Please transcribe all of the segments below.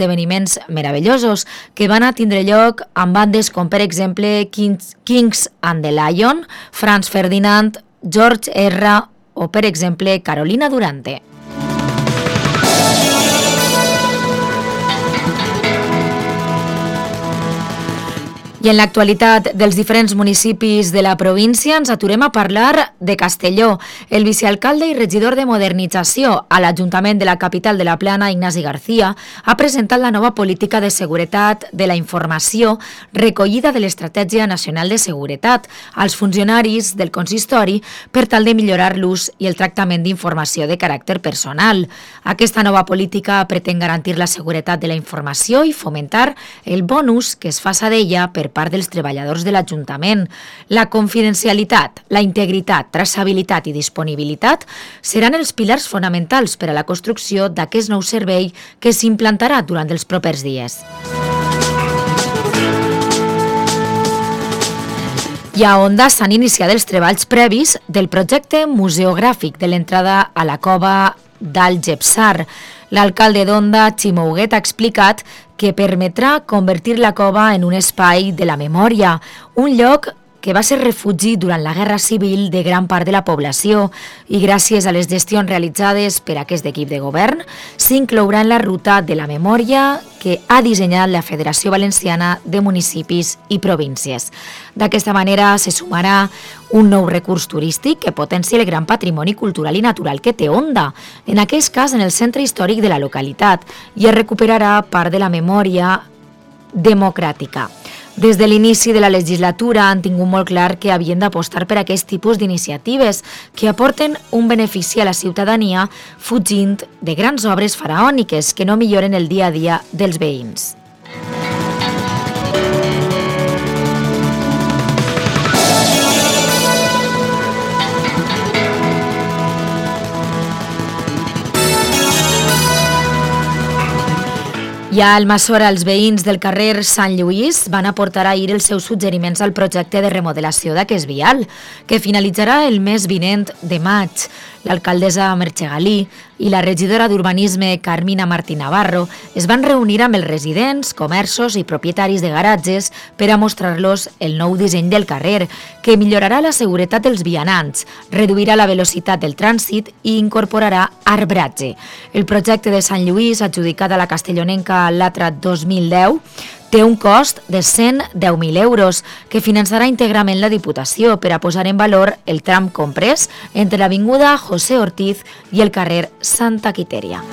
esdeveniments meravellosos que van a tindre lloc amb bandes com, per exemple, Kings and the Lion, Franz Ferdinand, George R. o, per exemple, Carolina Durante. I en l'actualitat dels diferents municipis de la província ens aturem a parlar de Castelló. El vicealcalde i regidor de modernització a l'Ajuntament de la capital de la Plana, Ignasi García, ha presentat la nova política de seguretat de la informació recollida de l'Estratègia Nacional de Seguretat als funcionaris del consistori per tal de millorar l'ús i el tractament d'informació de caràcter personal. Aquesta nova política pretén garantir la seguretat de la informació i fomentar el bon ús que es faça d'ella per part dels treballadors de l'Ajuntament. La confidencialitat, la integritat, traçabilitat i disponibilitat seran els pilars fonamentals per a la construcció d'aquest nou servei que s'implantarà durant els propers dies. I a Onda s'han iniciat els treballs previs del projecte museogràfic de l'entrada a la cova d'Algepsar. L'alcalde d'Onda, Ximo Huguet, ha explicat que permetrà convertir la cova en un espai de la memòria, un lloc que va ser refugi durant la Guerra Civil de gran part de la població i gràcies a les gestions realitzades per aquest equip de govern s'inclourà en la ruta de la memòria que ha dissenyat la Federació Valenciana de Municipis i Províncies. D'aquesta manera se sumarà un nou recurs turístic que potencia el gran patrimoni cultural i natural que té Onda, en aquest cas en el centre històric de la localitat, i es recuperarà part de la memòria democràtica. Des de l'inici de la legislatura han tingut molt clar que havien d'apostar per aquest tipus d'iniciatives que aporten un benefici a la ciutadania fugint de grans obres faraòniques que no milloren el dia a dia dels veïns. I a Almassora, els veïns del carrer Sant Lluís van aportar ahir els seus suggeriments al projecte de remodelació d'aquest vial, que finalitzarà el mes vinent de maig. L'alcaldessa Merche Galí i la regidora d'Urbanisme Carmina Martí Navarro es van reunir amb els residents, comerços i propietaris de garatges per a mostrar-los el nou disseny del carrer, que millorarà la seguretat dels vianants, reduirà la velocitat del trànsit i incorporarà arbratge. El projecte de Sant Lluís, adjudicat a la castellonenca Latra 2010, té un cost de 110.000 euros que finançarà íntegrament la Diputació per a posar en valor el tram comprès entre l'avinguda José Ortiz i el carrer Santa Quiteria.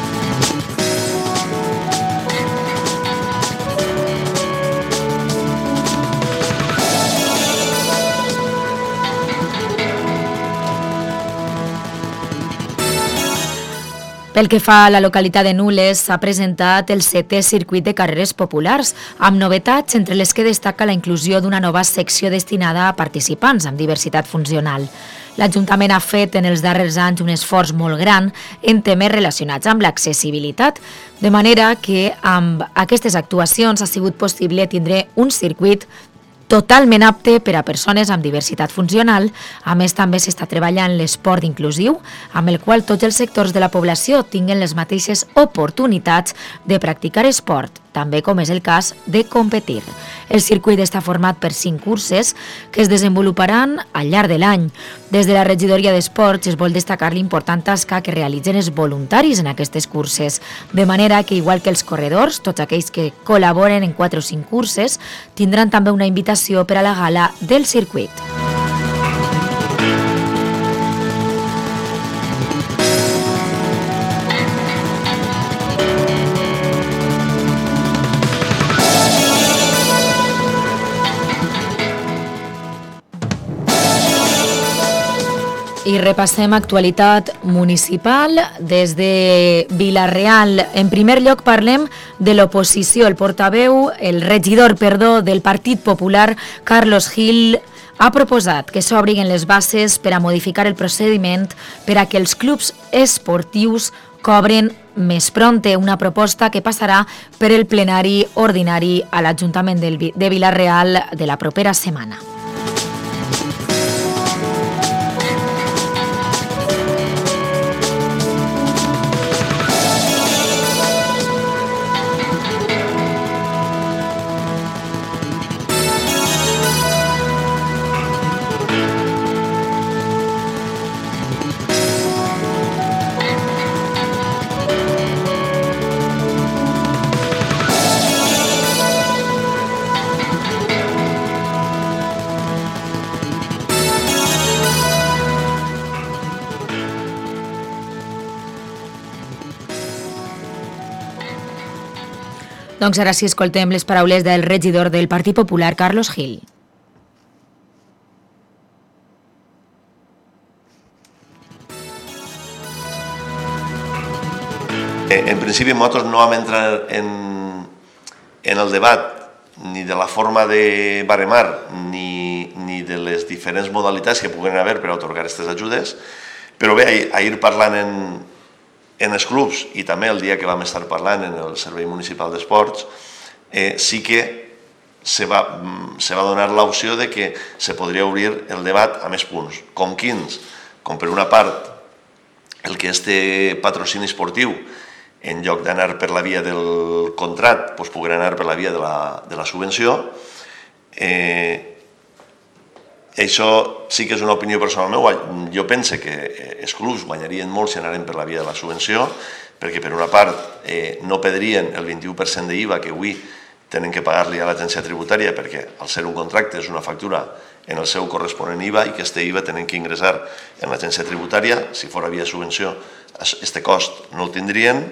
Pel que fa a la localitat de Nules, s'ha presentat el 7è circuit de carreres populars, amb novetats entre les que destaca la inclusió d'una nova secció destinada a participants amb diversitat funcional. L'Ajuntament ha fet en els darrers anys un esforç molt gran en temes relacionats amb l'accessibilitat, de manera que amb aquestes actuacions ha sigut possible tindre un circuit totalment apte per a persones amb diversitat funcional. A més, també s'està treballant l'esport inclusiu, amb el qual tots els sectors de la població tinguen les mateixes oportunitats de practicar esport, també com és el cas de competir. El circuit està format per 5 curses que es desenvoluparan al llarg de l'any. Des de la regidoria d'Esports es vol destacar l'important tasca que realitzen els voluntaris en aquestes curses, de manera que, igual que els corredors, tots aquells que col·laboren en 4 o 5 curses, tindran també una invitació per a la gala del circuit. I repassem actualitat municipal des de Vila-real. En primer lloc parlem de l'oposició. El regidor del Partit Popular, Carlos Gil, ha proposat que s'obrin les bases per a modificar el procediment per a que els clubs esportius cobren més pronte, una proposta que passarà per el plenari ordinari a l'Ajuntament de Vila-real de la propera setmana. Doncs ara sí escoltem les paraules del regidor del Partit Popular, Carlos Gil. En principi nosaltres no vam entrar en el debat ni de la forma de baremar ni de les diferents modalitats que puguen haver per atorgar aquestes ajudes, però bé, ahir parlant en els clubs i també el dia que vam estar parlant en el Servei Municipal d'Esports, sí que se va donar l'opció de que se podria obrir el debat a més punts. Com quins? Com per una part el que este patrocini esportiu, en lloc d'anar per la via del contrat, doncs pogueren anar per la via de la subvenció. Això sí que és una opinió personal meva. Jo penso que els clubs guanyarien molt si anaren per la via de la subvenció, perquè per una part no perdrien el 21% d'IVA que avui tenen que pagar-li a l'agència tributària, perquè al ser un contracte és una factura en el seu corresponent IVA i que aquest IVA tenen que ingressar en l'agència tributària. Si fora via subvenció, aquest cost no el tindrien.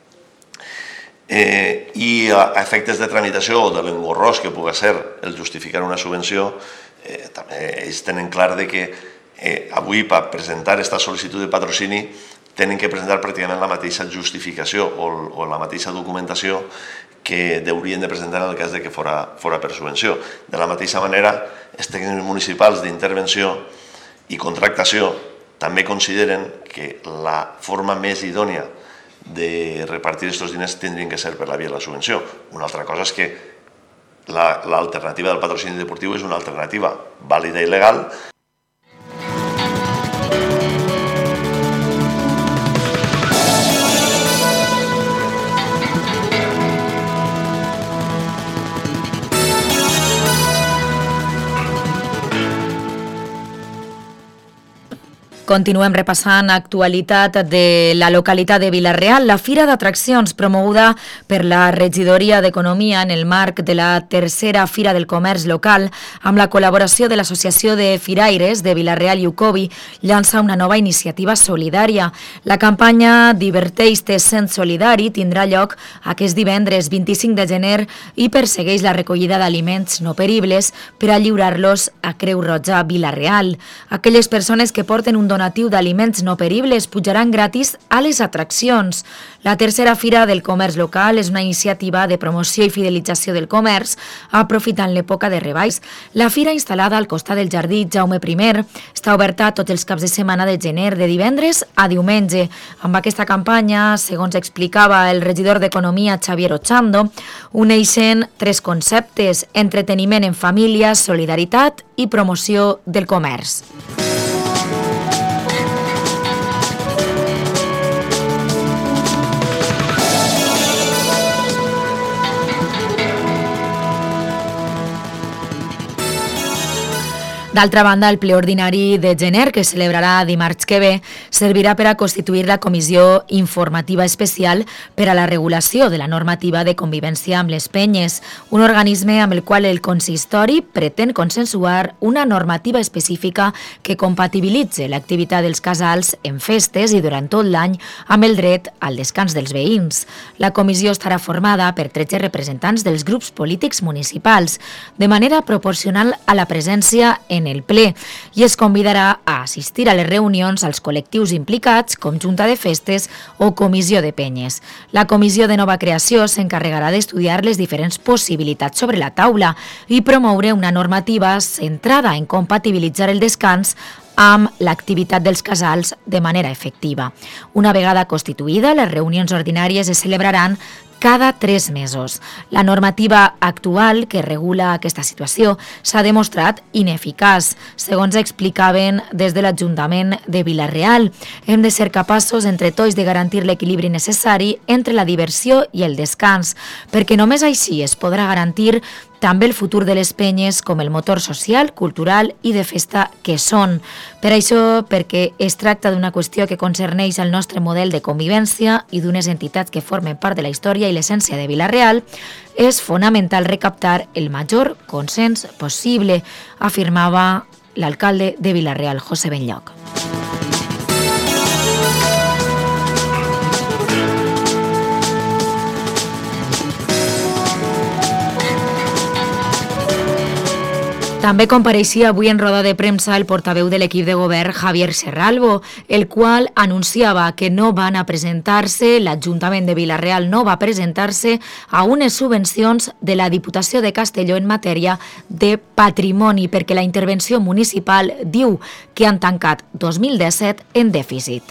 I a efectes de tramitació o de l'engorrós que pugui ser el justificar una subvenció, també ells tenen clar que avui per presentar aquesta sol·licitud de patrocini tenen que presentar pràcticament la mateixa justificació o la mateixa documentació que haurien de presentar en el cas que fora per subvenció. De la mateixa manera, els tècnics municipals d'intervenció i contractació també consideren que la forma més idònia de repartir aquests diners tindrien que ser per la via de la subvenció. Una altra cosa és que l'alternativa del patrocini deportiu és una alternativa vàlida i legal. Continuem repassant actualitat de la localitat de Vila-real. La Fira d'Atraccions, promoguda per la Regidoria d'Economia en el marc de la tercera Fira del Comerç Local, amb la col·laboració de l'Associació de Firaires de Vila-real i Ucobi, llança una nova iniciativa solidària. La campanya Diverteix-te sent solidari tindrà lloc aquest divendres 25 de gener i persegueix la recollida d'aliments no peribles per a lliurar-los a Creu Roja Vila-real. Aquelles persones que porten un donatiu d'aliments no peribles pujaran gratis a les atraccions. La tercera Fira del Comerç Local és una iniciativa de promoció i fidelització del comerç, aprofitant l'època de reballs. La fira, instal·lada al costat del jardí Jaume I, està oberta tots els caps de setmana de gener, de divendres a diumenge. Amb aquesta campanya, segons explicava el regidor d'Economia Xavier Ochando, uneixen tres conceptes: entreteniment en família, solidaritat i promoció del comerç. D'altra banda, el ple ordinari de gener, que es celebrarà dimarts que ve, servirà per a constituir la Comissió Informativa Especial per a la regulació de la normativa de convivència amb les penyes, un organisme amb el qual el consistori pretén consensuar una normativa específica que compatibilitze l'activitat dels casals en festes i durant tot l'any amb el dret al descans dels veïns. La comissió estarà formada per 13 representants dels grups polítics municipals, de manera proporcional a la presència en el ple, i es convidarà a assistir a les reunions als col·lectius implicats com Junta de Festes o Comissió de Penyes. La comissió de nova creació s'encarregarà d'estudiar les diferents possibilitats sobre la taula i promoure una normativa centrada en compatibilitzar el descans amb l'activitat dels casals de manera efectiva. Una vegada constituïda, les reunions ordinàries es celebraran cada 3 mesos. La normativa actual que regula aquesta situació s'ha demostrat ineficaç, segons explicaven des de l'Ajuntament de Vila-real. Hem de ser capaços entre tots de garantir l'equilibri necessari entre la diversió i el descans, perquè només així es podrà garantir també el futur de les penyes com el motor social, cultural i de festa que són. Per això, perquè es tracta d'una qüestió que concerneix el nostre model de convivència i d'unes entitats que formen part de la història i l'essència de Vila-real, és fonamental recaptar el major consens possible, afirmava l'alcalde de Vila-real, José Benlloc. També compareixia avui en roda de premsa el portaveu de l'equip de govern, Javier Serralbo, el qual anunciava que no van a presentar-se, l'Ajuntament de Vila-real no va presentar-se a unes subvencions de la Diputació de Castelló en matèria de patrimoni, perquè la intervenció municipal diu que han tancat 2017 en dèficit.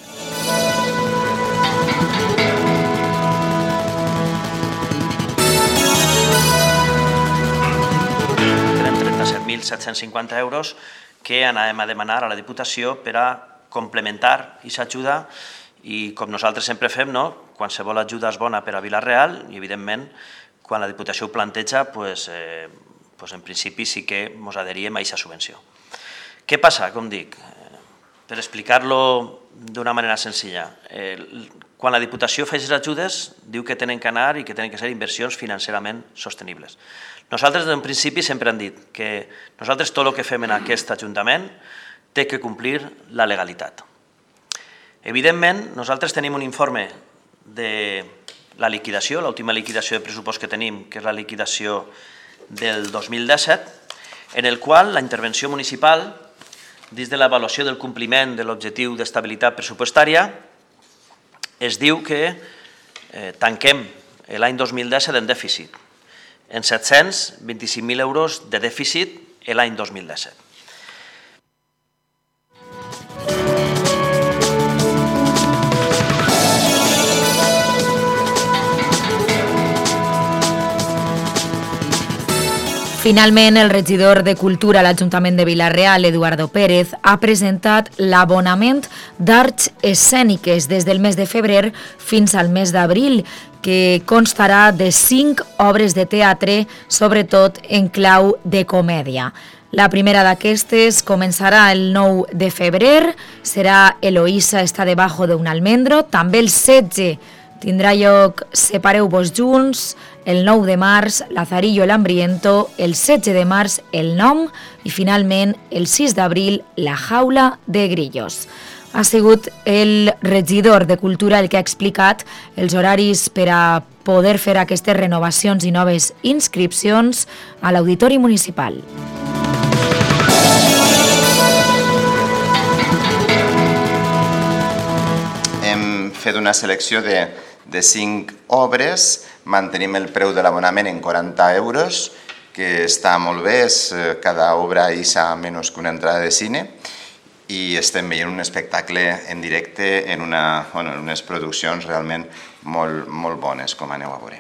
€750 que anàvem a demanar a la Diputació per a complementar aquesta ajuda i, com nosaltres sempre fem, qualsevol ajuda és bona per a Vila-real i, evidentment, quan la Diputació ho planteja, en principi sí que ens adheríem a aquesta subvenció. Què passa, com dic? Per explicar-lo d'una manera senzilla, quan la Diputació fa aquestes ajudes, diu que tenen que anar i que tenen que ser inversions financerament sostenibles. Nosaltres, en principi, sempre hem dit que nosaltres tot el que fem en aquest Ajuntament té que complir la legalitat. Evidentment, nosaltres tenim un informe de la liquidació, l'última liquidació de pressupost que tenim, que és la liquidació del 2017, en el qual la intervenció municipal, dins de l'avaluació del compliment de l'objectiu d'estabilitat pressupostària, es diu que tanquem l'any 2017 en dèficit, en 725.000 euros de dèficit l'any 2017. Finalment, el regidor de Cultura a l'Ajuntament de Vila-real, Eduardo Pérez, ha presentat l'abonament d'arts escèniques des del mes de febrer fins al mes d'abril, que constarà de 5 obres de teatre, sobretot en clau de comèdia. La primera d'aquestes començarà el 9 de febrer, serà Eloísa està debajo de un almendro, també el 16 tindrà lloc Separeu-vos junts, el 9 de març Lazarillo el hambriento, el 16 de març el Nom i finalment el 6 d'abril La jaula de grillos. Ha sigut el regidor de Cultura el que ha explicat els horaris per a poder fer aquestes renovacions i noves inscripcions a l'Auditori Municipal. Hem fet una selecció de 5 obres, mantenim el preu de l'abonament en 40 euros, que està molt bé, cada obra és a menys que una entrada de cine, i estem veient un espectacle en directe en unes produccions realment molt bones, com aneu a veure.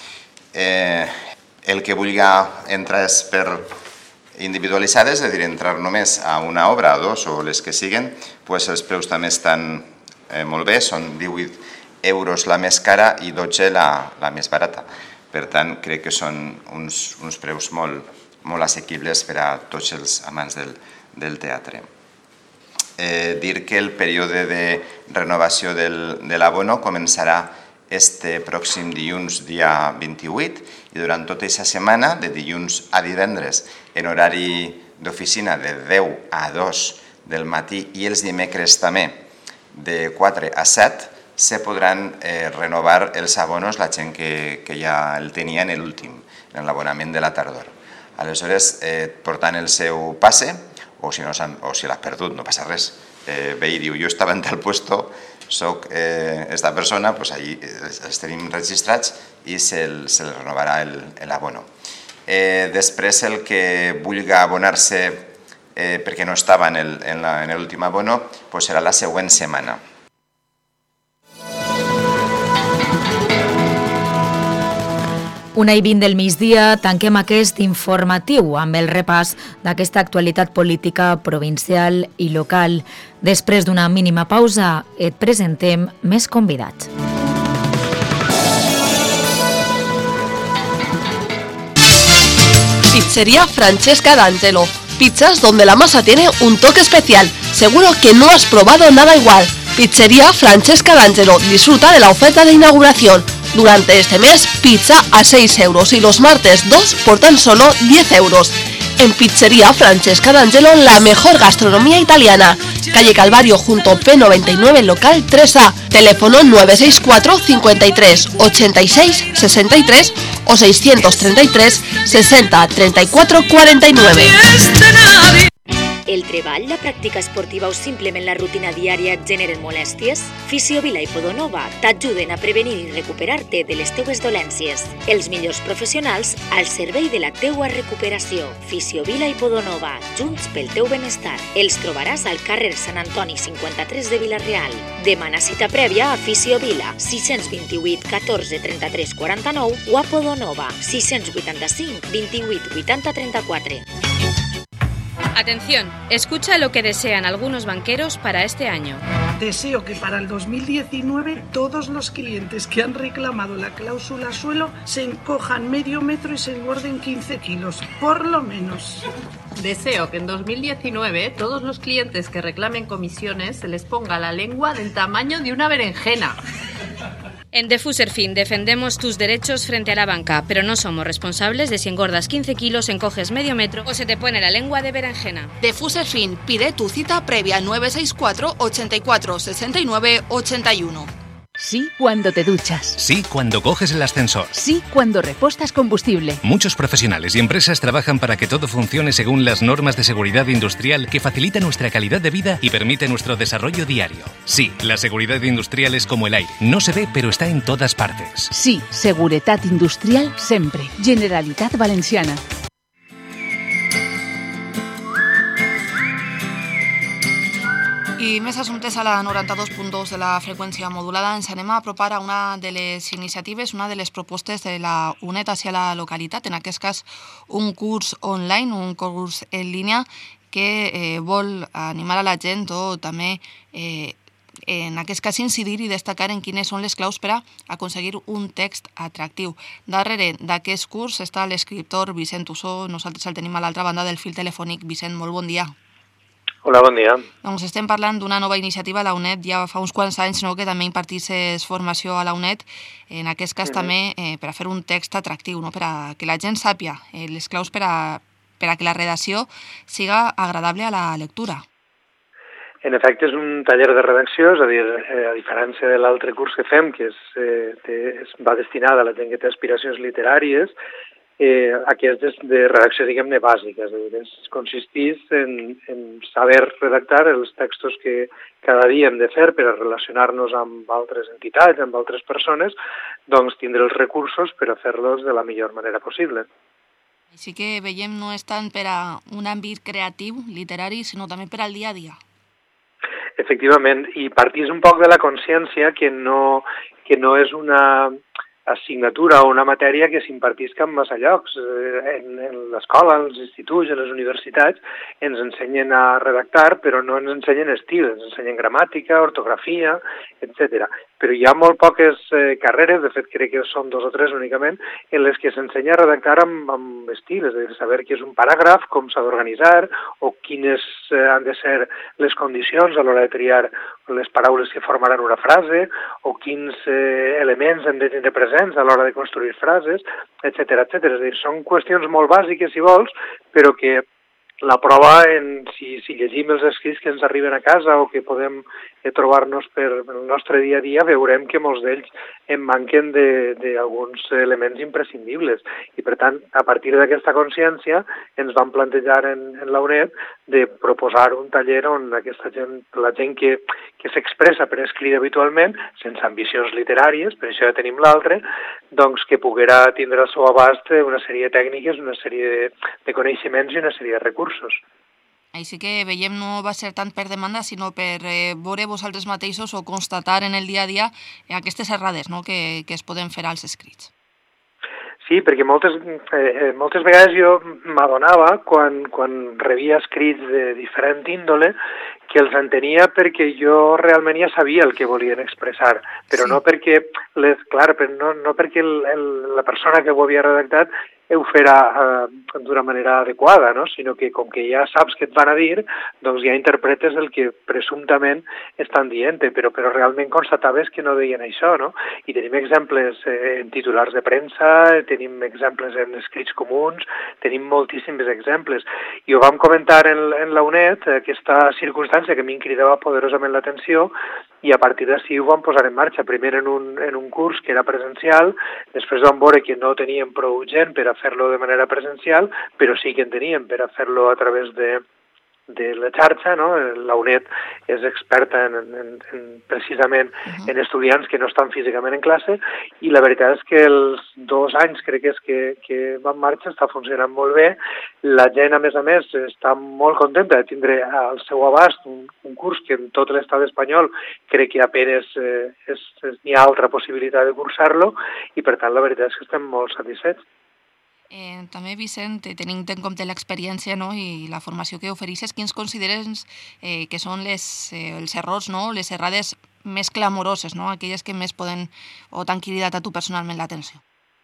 El que vulgui entrar és per individualitzades, és a dir, entrar només a una obra, a dos o les que siguen, els preus també estan molt bé, són 18 euros la més cara i 12 la més barata. Per tant, crec que són uns preus molt assequibles per a tots els amants del teatre. Dir que el període de renovació de l'abono començarà este pròxim dilluns, dia 28, i durant tota aquesta setmana, de dilluns a divendres, en horari d'oficina de 10 a 2 del matí i els dimecres també de 4 a 7, se podran renovar els abonos la gent que ja el tenia en l'últim, en l'abonament de la tardor. Aleshores, portant el seu passe, o si l'has perdut, no passa res. Ve i diu, jo estava en tal puesto, soc esta persona, allí els tenim registrats i se'l renovarà l'abono. Després, el que vulgui abonar-se perquè no estava en l'últim abono, serà la següent setmana. Una i 20 del migdia, tanquem aquest informatiu amb el repàs d'aquesta actualitat política provincial i local. Després d'una mínima pausa, et presentem més convidats. Pizzería Francesca D'Angelo. Pizzas donde la masa tiene un toque especial. Seguro que no has probado nada igual. Pizzería Francesca D'Angelo. Disfruta de la oferta de inauguración. Durante este mes, pizza a 6 euros y los martes 2 por tan solo 10 euros. En Pizzería Francesca D'Angelo, la mejor gastronomía italiana. Calle Calvario junto P99, local 3A. Teléfono 964 53 86 63 o 633 60 34 49. El treball, la pràctica esportiva o simplement la rutina diària et generen molèsties? Fisiovila i Podonova t'ajuden a prevenir i recuperar-te de les teues dolències. Els millors professionals al servei de la teua recuperació. Fisiovila i Podonova, junts pel teu benestar. Els trobaràs al carrer Sant Antoni 53 de Vila-real. Demana cita prèvia a Fisiovila, 628 14 33 49 o a Podonova, 685 28 80 34. Atención, escucha lo que desean algunos banqueros para este año. Deseo que para el 2019 todos los clientes que han reclamado la cláusula suelo se encojan medio metro y se engorden 15 kilos, por lo menos. Deseo que en 2019 todos los clientes que reclamen comisiones se les ponga la lengua del tamaño de una berenjena. En Defuserfin defendemos tus derechos frente a la banca, pero no somos responsables de si engordas 15 kilos, encoges medio metro o se te pone la lengua de berenjena. Defuserfin, pide tu cita previa al 964 84 69 81. Sí cuando te duchas. Sí cuando coges el ascensor. Sí cuando repostas combustible. Muchos profesionales y empresas trabajan para que todo funcione según las normas de seguridad industrial que facilitan nuestra calidad de vida y permite nuestro desarrollo diario. Sí, la seguridad industrial es como el aire. No se ve, pero está en todas partes. Sí, seguretat industrial sempre. Generalitat Valenciana. I més assumptes a la 92.2 de la freqüència modulada. Ens anem a apropar a una de les iniciatives, una de les propostes de la UNED hacia la localitat, en aquest cas un curs online, un curs en línia que vol animar a la gent o també en aquest cas incidir i destacar en quines són les claus per a aconseguir un text atractiu. Darrere d'aquest curs està l'escriptor Vicent Ussó. Nosaltres el tenim a l'altra banda del fil telefònic. Vicent, molt bon dia. Hola, bon dia. Doncs estem parlant d'una nova iniciativa a la UNED, ja fa uns quants anys que també impartisses formació a la UNED, en aquest cas també per a fer un text atractiu, per a que la gent sàpia les claus per a que la redacció siga agradable a la lectura. En efecte, és un taller de redacció, és a dir, a diferència de l'altre curs que fem, que va destinat a la gent que té aspiracions literàries, aquest és de redacció, diguem-ne, bàsica, és a dir, consisteix en saber redactar els textos que cada dia hem de fer per a relacionar-nos amb altres entitats, amb altres persones, doncs tindre els recursos per a fer-los de la millor manera possible. Així que veiem no és tant per a un àmbit creatiu, literari, sinó també per al dia a dia. Efectivament, i partís un poc de la consciència que no és una assignatura o una matèria que s'impartisca en massa llocs. En l'escola, als instituts, a les universitats, ens ensenyen a redactar, però no ens ensenyen estil, ens ensenyen gramàtica, ortografia, etc. Però hi ha molt poques carreres, de fet crec que són 2 o 3 únicament, en les que s'ensenya a redactar amb estil, és a dir, saber què és un paràgraf, com s'ha d'organitzar, o quines han de ser les condicions a l'hora de triar les paraules que formaran una frase, o quins elements hem de tindre presents a l'hora de construir frases, etc. És a dir, són qüestions molt bàsiques, si vols, però que la prova, si llegim els escrits que ens arriben a casa o que podem trobar-nos per el nostre dia a dia, veurem que molts d'ells en manquen d'alguns elements imprescindibles. I, per tant, a partir d'aquesta consciència, ens vam plantejar en la UNED de proposar un taller on aquesta gent, la gent que s'expressa per escrit habitualment, sense ambicions literàries, per això ja tenim l'altre, doncs que poguera tindre al seu abast una sèrie de tècniques, una sèrie de coneixements i una sèrie de recursos. Així que veiem no va ser tant per demanda, sinó per veure vosaltres mateixos o constatar en el dia a dia aquestes errades que es poden fer als escrits. Sí, perquè moltes vegades jo m'adonava quan rebia escrits de diferent índole que els entenia perquè jo realment ja sabia el que volien expressar, però sí. No perquè la persona que ho havia redactat ho farà d'una manera adequada, no? Sinó que com que ja saps què et van a dir, doncs ja interpretes el que presumptament estan dient, però realment constataves que no deien això, no? I tenim exemples en titulars de premsa, tenim exemples en escrits comuns, tenim moltíssims exemples. I ho vam comentar en la UNED, aquesta circumstància importància que a mi em cridava poderosament l'atenció i a partir d'ací ho vam posar en marxa, primer en un curs que era presencial, després vam veure que no teníem prou gent per a fer-lo de manera presencial, però sí que en teníem per a fer-lo a través de la xarxa, no? La UNED és experta precisament en estudiants que no estan físicament en classe i la veritat és que els 2 anys crec que va en marxa, està funcionant molt bé. La gent, a més, està molt contenta de tindre al seu abast un curs que en tot l'estat espanyol crec que apenas n'hi ha altra possibilitat de cursar-lo i, per tant, la veritat és que estem molt satisfets. També, Vicent, tenint en compte l'experiència i la formació que ofereixes, quins consideres que són els errors, les errades més clamoroses, aquelles que més poden o t'han cridat a tu personalment l'atenció?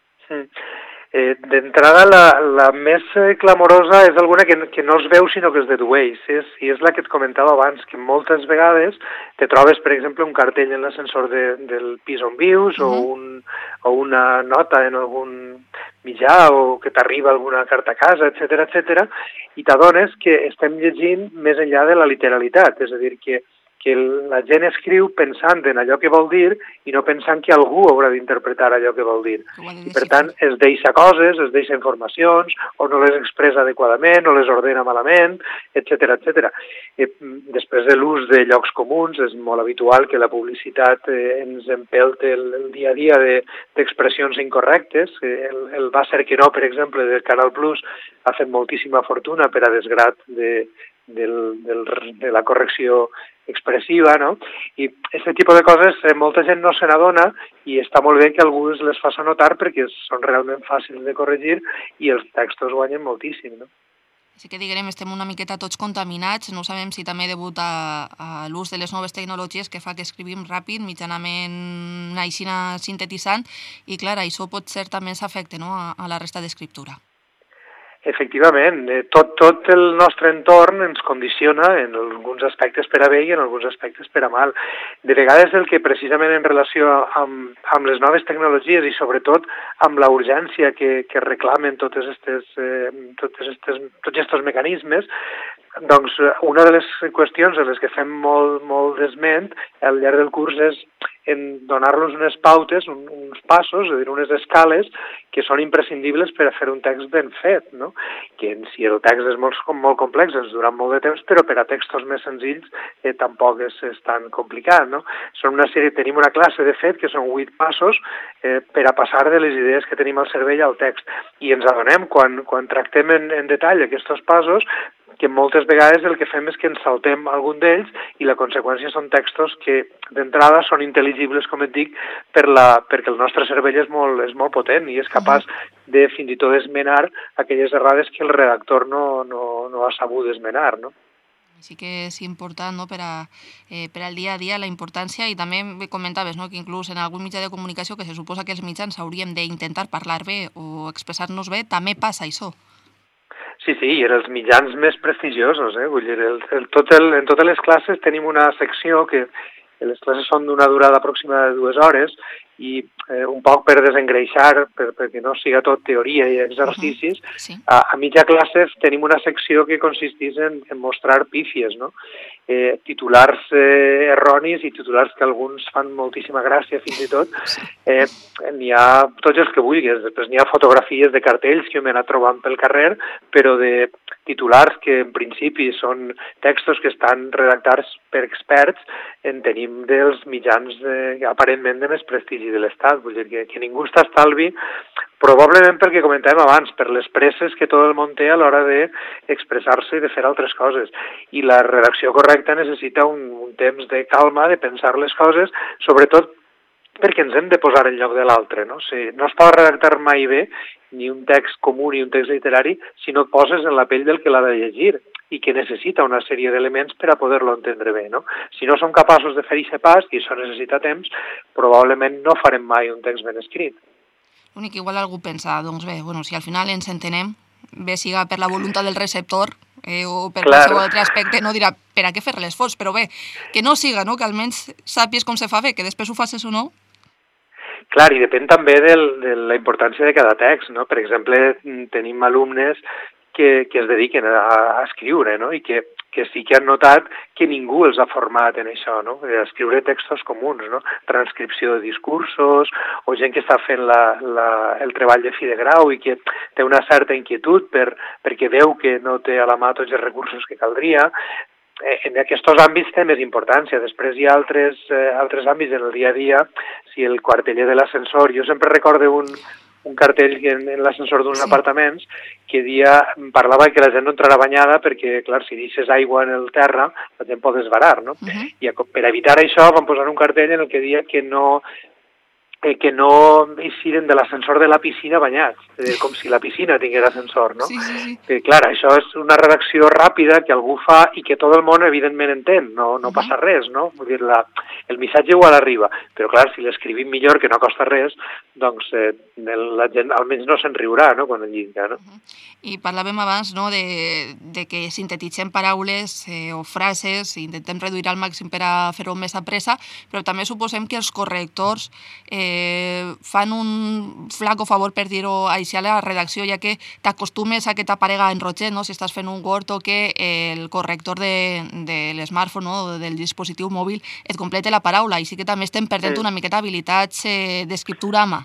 D'entrada, la més clamorosa és alguna que no es veu sinó que es dedueix, i és la que et comentava abans, que moltes vegades te trobes, per exemple, un cartell en l'ascensor del pis on vius o una nota en algun mitjà o que t'arriba alguna carta a casa, etc, i t'adones que estem llegint més enllà de la literalitat, és a dir, que la gent escriu pensant en allò que vol dir i no pensant que algú haurà d'interpretar allò que vol dir. I, per tant, es deixa coses, es deixa informacions, o no les expressa adequadament, o les ordena malament, etc. Després de l'ús de llocs comuns, és molt habitual que la publicitat ens empelte el dia a dia d'expressions incorrectes. El va ser que no, per exemple, del Canal Plus ha fet moltíssima fortuna per a desgrat de la correcció expressiva, no? I aquest tipus de coses molta gent no se n'adona i està molt bé que algú les faci notar perquè són realment fàcils de corregir i els textos guanyen moltíssim, no? Sí que diguem, estem una miqueta tots contaminats, no sabem si també degut a l'ús de les noves tecnologies que fa que escrivim ràpid, mitjanament aixina sintetitzant, i clar, això pot ser també s'afecte a la resta d'escriptura. Efectivament, tot el nostre entorn ens condiciona en alguns aspectes per a bé i en alguns aspectes per a mal. De vegades el que precisament en relació amb les noves tecnologies i sobretot amb la urgència que reclamen tots aquests mecanismes, doncs una de les qüestions en les que fem molt d'esment al llarg del curs és en donar-los unes pautes, uns passos, és a dir, unes escales que són imprescindibles per a fer un text ben fet, no? Que si el text és molt complex ens durà molt de temps, però per a textos més senzills tampoc és tan complicat, no? Tenim una classe de fet que són 8 passos per a passar de les idees que tenim al cervell al text i ens adonem quan tractem en detall aquests passos que moltes vegades el que fem és que ens saltem algun d'ells i la conseqüència són textos que d'entrada són intel·ligibles, com et dic, perquè el nostre cervell és molt potent i és capaç de fins i tot esmenar aquelles errades que el redactor no ha sabut esmenar, no? Sí que és important per al dia a dia la importància i també comentaves que inclús en algun mitjà de comunicació que se suposa que els mitjans hauríem d'intentar parlar bé o expressar-nos bé, també passa això. Sí, i en els mitjans més prestigiosos, vull dir, en totes les classes tenim una secció que les classes són d'una durada aproximada de 2 hores i un poc per desengreixar, perquè no siga tot teoria i exercicis, a mitja classe tenim una secció que consisteix en mostrar pífies, no? Titulars erronis i titulars que alguns fan moltíssima gràcia fins i tot. N'hi ha tots els que vulguis, després n'hi ha fotografies de cartells que m'he anat trobant pel carrer, però de titulars que en principi són textos que estan redactats per experts, en tenim dels mitjans aparentment de més prestigi de l'Estat, vull dir que ningú està estalvi, probablement pel que comentàvem abans, per les presses que tot el món té a l'hora d'expressar-se i de fer altres coses. I la redacció correcta necessita un temps de calma, de pensar les coses, sobretot perquè ens hem de posar en lloc de l'altre, no? No es pot redactar mai bé ni un text comú ni un text literari si no et poses en la pell del que l'ha de llegir i que necessita una sèrie d'elements per a poder-lo entendre bé, no? Si no som capaços de fer aquest pas, i això necessita temps, probablement no farem mai un text ben escrit. L'únic, igual algú pensa, doncs bé, si al final ens entenem, bé siga per la voluntat del receptor o per qualsevol altre aspecte, no dirà per a què fer l'esforç, però bé, que no siga, que almenys sàpies com se fa bé, que després ho facis o no. Clar, i depèn també de la importància de cada text, no? Per exemple, tenim alumnes que es dediquen a escriure, no? I que que sí que han notat que ningú els ha format en això, no? Escriure textos comuns, no? Transcripció de discursos, o gent que està fent el treball de fi de grau i que té una certa inquietud perquè veu que no té a la mà tots els recursos que caldria. En aquests àmbits té més importància. Després hi ha altres àmbits en el dia a dia, si el quarteller de l'ascensor, jo sempre recorde un cartell en l'ascensor d'uns apartaments que parlava que la gent no entrarà banyada perquè, clar, si deixes aigua en el terra, la gent pot esvarar, no? I per evitar això van posar un cartell en el que deia que no eixiren de l'ascensor de la piscina banyats, com si la piscina tingués ascensor, no? Sí. Clar, això és una redacció ràpida que algú fa i que tot el món evidentment entén, no passa res, no? Vull dir, el missatge igual arriba, però clar, si l'escrivim millor, que no costa res, doncs la gent almenys no se'n riurà, no?, quan el lliga, no? I parlàvem abans, no?, de que sintetitzem paraules o frases, intentem reduir al màxim per a fer-ho més a pressa, però també suposem que els correctors fan un flaco favor, per dir-ho així, a la redacció, ja que t'acostumes a que t'aparega en roget, no?, si estàs fent un Word, o que el corrector de l'smartphone o del dispositiu mòbil et complete la paraula, i sí que també estem perdent una miqueta habilitats d'escriptura a mà.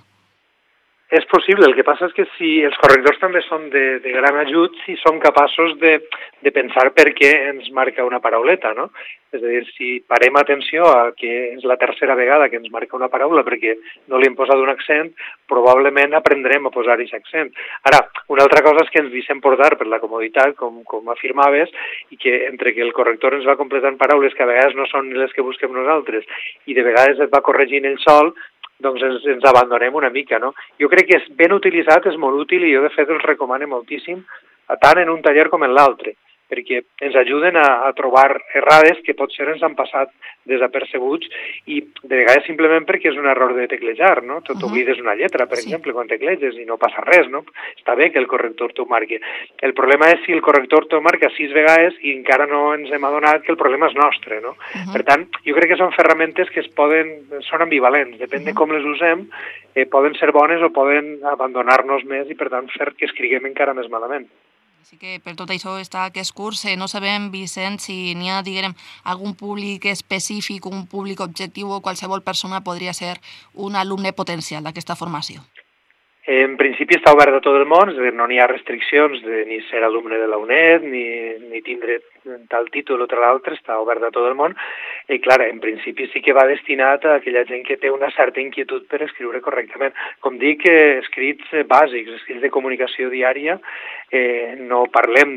És possible, el que passa és que si els correctors també són de gran ajut si són capaços de pensar per què ens marca una parauleta, no? És a dir, si parem atenció a que és la tercera vegada que ens marca una paraula perquè no li hem posat un accent, probablement aprendrem a posar aquest accent. Ara, una altra cosa és que ens deixem portar per la comoditat, com afirmaves, i que entre que el corrector ens va completant paraules que a vegades no són les que busquem nosaltres i de vegades et va corregint ell sol, doncs ens abandonem una mica, no? Jo crec que és ben utilitzat, és molt útil i jo de fet els recomano moltíssim, tant en un taller com en l'altre, perquè ens ajuden a trobar errades que potser ens han passat desapercebuts i de vegades simplement perquè és un error de teclejar, no? T'oblides una lletra, per exemple, quan tecleges i no passa res, no? Està bé que el corrector t'ho marqui. El problema és si el corrector t'ho marca 6 vegades i encara no ens hem adonat que el problema és nostre, no? Per tant, jo crec que són ferramentes que són ambivalents, depèn de com les usem, poden ser bones o poden abandonar-nos més i per tant fer que escriguem encara més malament. Així que per tot això està aquest curs. No sabem, Vicent, si n'hi ha, diguem, algun públic específic, un públic objectiu o qualsevol persona podria ser un alumne potencial d'aquesta formació. En principi està obert a tot el món, és a dir, no n'hi ha restriccions de ni ser alumne de la UNED, ni tindre tal títol o tal altre, està obert a tot el món. I clar, en principi sí que va destinat a aquella gent que té una certa inquietud per escriure correctament. Com dic, escrits bàsics, escrits de comunicació diària, no parlem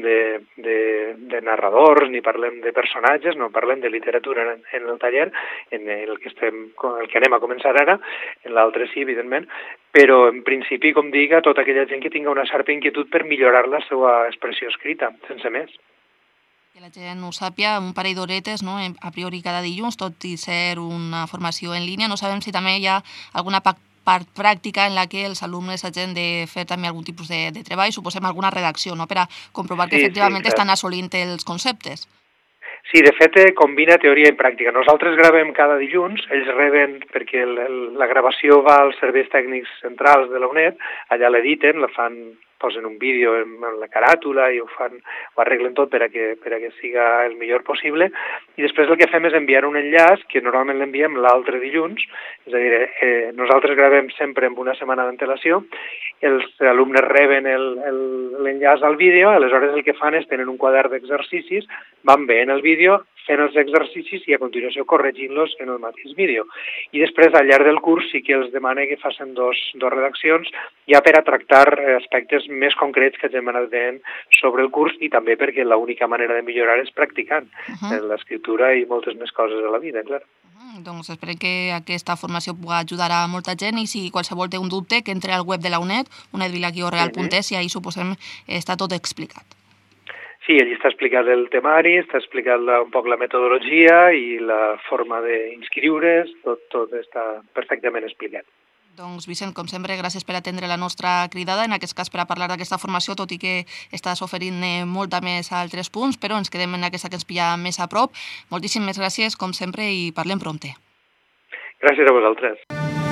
de narradors, ni parlem de personatges, no parlem de literatura en el taller, en el que anem a començar ara, en l'altre sí, evidentment, però en principi, com dic, a tota aquella gent que tingui una certa inquietud per millorar la seva expressió escrita, sense més. Que la gent ho sàpia, un parell d'horetes, no? A priori cada dilluns, tot i ser una formació en línia. No sabem si també hi ha alguna part pràctica en la que els alumnes hagin de fer també algun tipus de treball, suposem alguna redacció, no? Per a comprovar que efectivament estan assolint els conceptes. Sí, de fet, combina teoria i pràctica. Nosaltres gravem cada dilluns, ells reben, perquè la gravació va als serveis tècnics centrals de la UNED, allà l'editen, posen un vídeo en la caràtula i ho arreglen tot per a que siga el millor possible, i després el que fem és enviar un enllaç, que normalment l'enviem l'altre dilluns, és a dir, nosaltres gravem sempre amb una setmana d'antelació, els alumnes reben l'enllaç al vídeo, aleshores el que fan és tenen un quadern d'exercicis, van veient el vídeo, fent els exercicis i a continuació corregint-los en el mateix vídeo. I després, al llarg del curs, sí que els demana que facin dos redaccions ja per a tractar aspectes més concrets que hem anat veient sobre el curs i també perquè l'única manera de millorar és practicant l'escriptura i moltes més coses a la vida, clar. Doncs esperem que aquesta formació pugui ajudar a molta gent i si qualsevol té un dubte que entre al web de la UNED, unedvilaguioreal.es, i ahí suposem està tot explicat. Sí, allí està explicat el temari, està explicat un poc la metodologia i la forma d'inscriure's, tot està perfectament explicat. Doncs, Vicent, com sempre, gràcies per atendre la nostra cridada, en aquest cas per a parlar d'aquesta formació, tot i que estàs oferint molta més a altres punts, però ens quedem en aquesta que ens pilla més a prop. Moltíssimes gràcies, com sempre, i parlem prompte. Gràcies a vosaltres.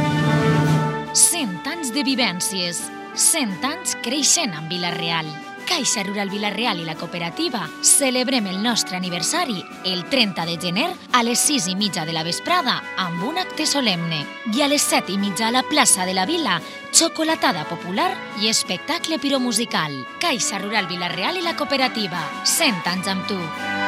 100 anys de vivències, 100 anys creixent amb Vila-real. Caixa Rural Vila-real i la cooperativa celebrem el nostre aniversari el 30 de gener a les 6:30 de la vesprada amb un acte solemne i a les 7:30 a la plaça de la Vila, xocolatada popular i espectacle piromusical. Caixa Rural Vila-real i la cooperativa, 100 anys amb tu.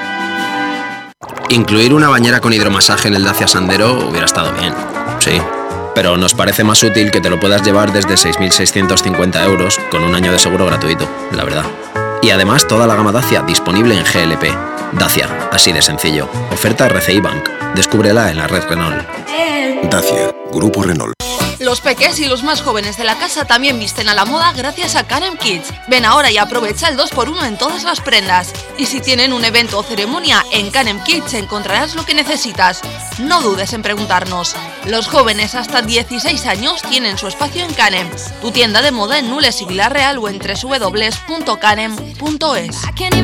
Incluir una bañera con hidromasaje en el Dacia Sandero hubiera estado bien, sí. Pero nos parece más útil que te lo puedas llevar desde 6.650 euros con un año de seguro gratuito, la verdad. Y además toda la gama Dacia disponible en GLP. Dacia, así de sencillo. Oferta RCI Bank. Descúbrela en la red Renault. Dacia, Grupo Renault. Los peques y los más jóvenes de la casa también visten a la moda gracias a Canem Kids. Ven ahora y aprovecha el 2x1 en todas las prendas. Y si tienen un evento o ceremonia, en Canem Kids encontrarás lo que necesitas. No dudes en preguntarnos. Los jóvenes hasta 16 años tienen su espacio en Canem, tu tienda de moda en Nules y Vila-real o en www.canem.es.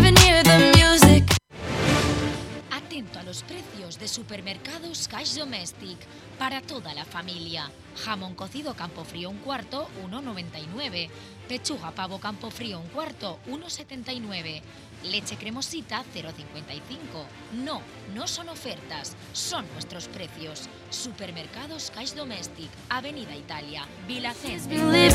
Atento a los precios de Supermercados Cash Domestic para toda la familia. Jamón cocido Campofrío un cuarto, 1,99. Pechuga pavo Campofrío un cuarto, 1,79. Leche cremosita, 0,55. No, no son ofertas, son nuestros precios. Supermercados Cash Domestic, Avenida Italia, Vila Centre.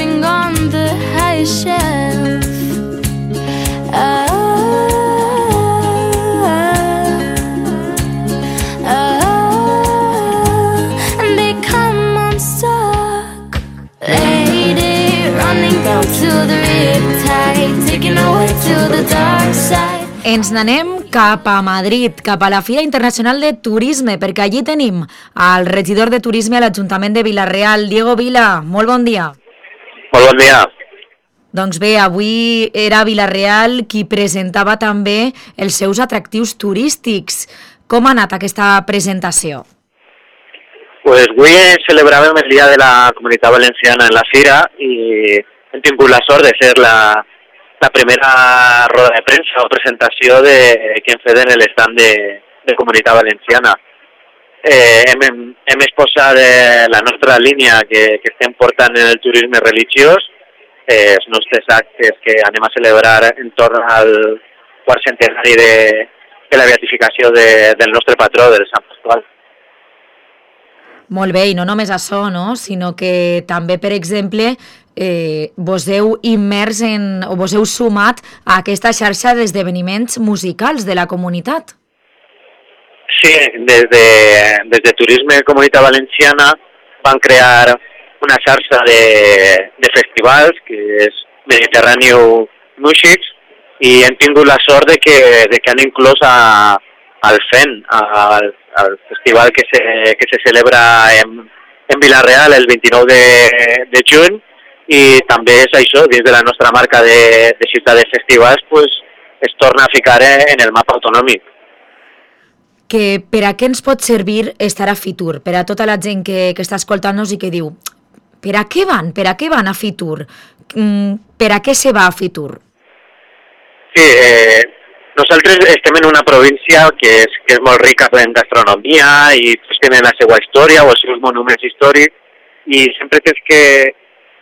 Ens n'anem cap a Madrid, cap a la Fira Internacional de Turisme, perquè allí tenim el regidor de Turisme a l'Ajuntament de Vila-real, Diego Vila. Molt bon dia. Molt bon dia. Doncs bé, avui era Vila-real qui presentava també els seus atractius turístics. Com ha anat aquesta presentació? Pues avui celebràvem el Dia de la Comunitat Valenciana en la Fira i hem tingut la sort de ser la primera roda de premsa o presentació que hem fet en l'estand de Comunitat Valenciana. Hem exposat la nostra línia que estem portant en el turisme religiós, els nostres actes que anem a celebrar entorn al quart centenari de la beatificació del nostre patró, del Sant Pasqual. Molt bé, i no només això, no? Sinó que també, per exemple, vos heu immers o vos heu sumat a aquesta xarxa d'esdeveniments musicals de la comunitat. Sí, des de Turisme Comunitat Valenciana van crear una xarxa de festivals que és Mediterràneo Music i hem tingut la sort de que han inclòs al FEN, al festival que se celebra en Vila-real el 29 de juny, i també és això, dins de la nostra marca de ciutat de festivals, pues, es torna a ficar en el mapa autonòmic. Per a què ens pot servir estar a Fitur? Per a tota la gent que està escoltant-nos i que diu, per a què van? Per a què van a Fitur? Per a què se va a Fitur? Sí, nosaltres estem en una província que és molt rica en gastronomia i tenen la seva història o els seus monuments històrics i sempre tens que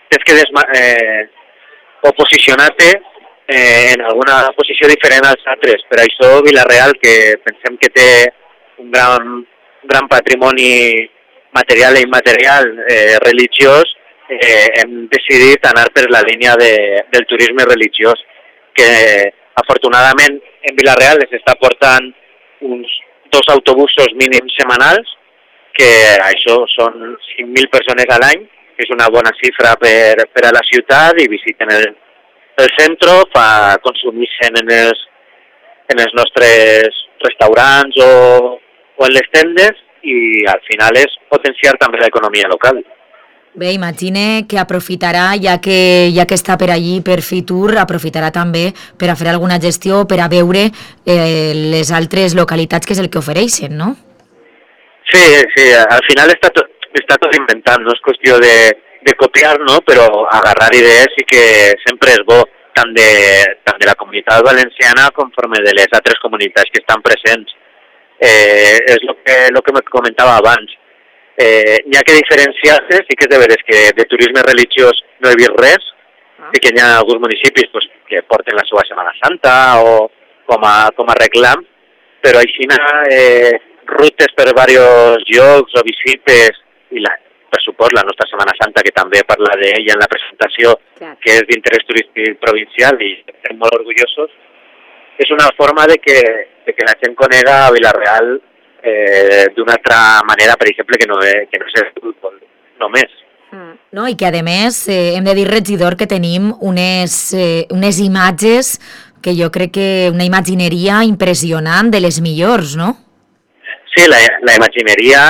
posicionar-te en alguna posició diferent als altres. Per això Vila-real, que pensem que té un gran patrimoni material i immaterial religiós, hem decidit anar per la línia del turisme religiós, que afortunadament en Vila-real les està portant uns 2 autobusos mínims setmanals, que això són 5.000 persones a l'any, que és una bona xifra per a la ciutat, i visiten el centre, consumeixen en els nostres restaurants o en les tendes, i al final és potenciar també l'economia local. Bé, imagine que aprofitarà, ja que està per allí, per Fitur, aprofitarà també per a fer alguna gestió, per a veure les altres localitats, que és el que ofereixen, no? Sí, al final està tot inventant, no és qüestió de copiar, no? Però agarrar idees sí que sempre és bo, tant de la comunitat valenciana conforme de les altres comunitats que estan presents. És el que me comentava abans. N'hi ha que diferenciar-se, sí que és de veres que de turisme religiós no he vist res, sí que hi ha alguns municipis pues, que porten la seva Setmana Santa o com a reclam, però així rutes per diversos llocs o visites i per supost la nostra Setmana Santa, que també parla d'ella en la presentació, que és d'interès turístic provincial i estem molt orgullosos, és una forma de que la gent conega a Vila-real d'una altra manera, per exemple, que no és el futbol només. No, i que a més hem de dir, regidor, que tenim unes imatges que jo crec que una imagineria impressionant de les millors, no? Sí, la imagineria,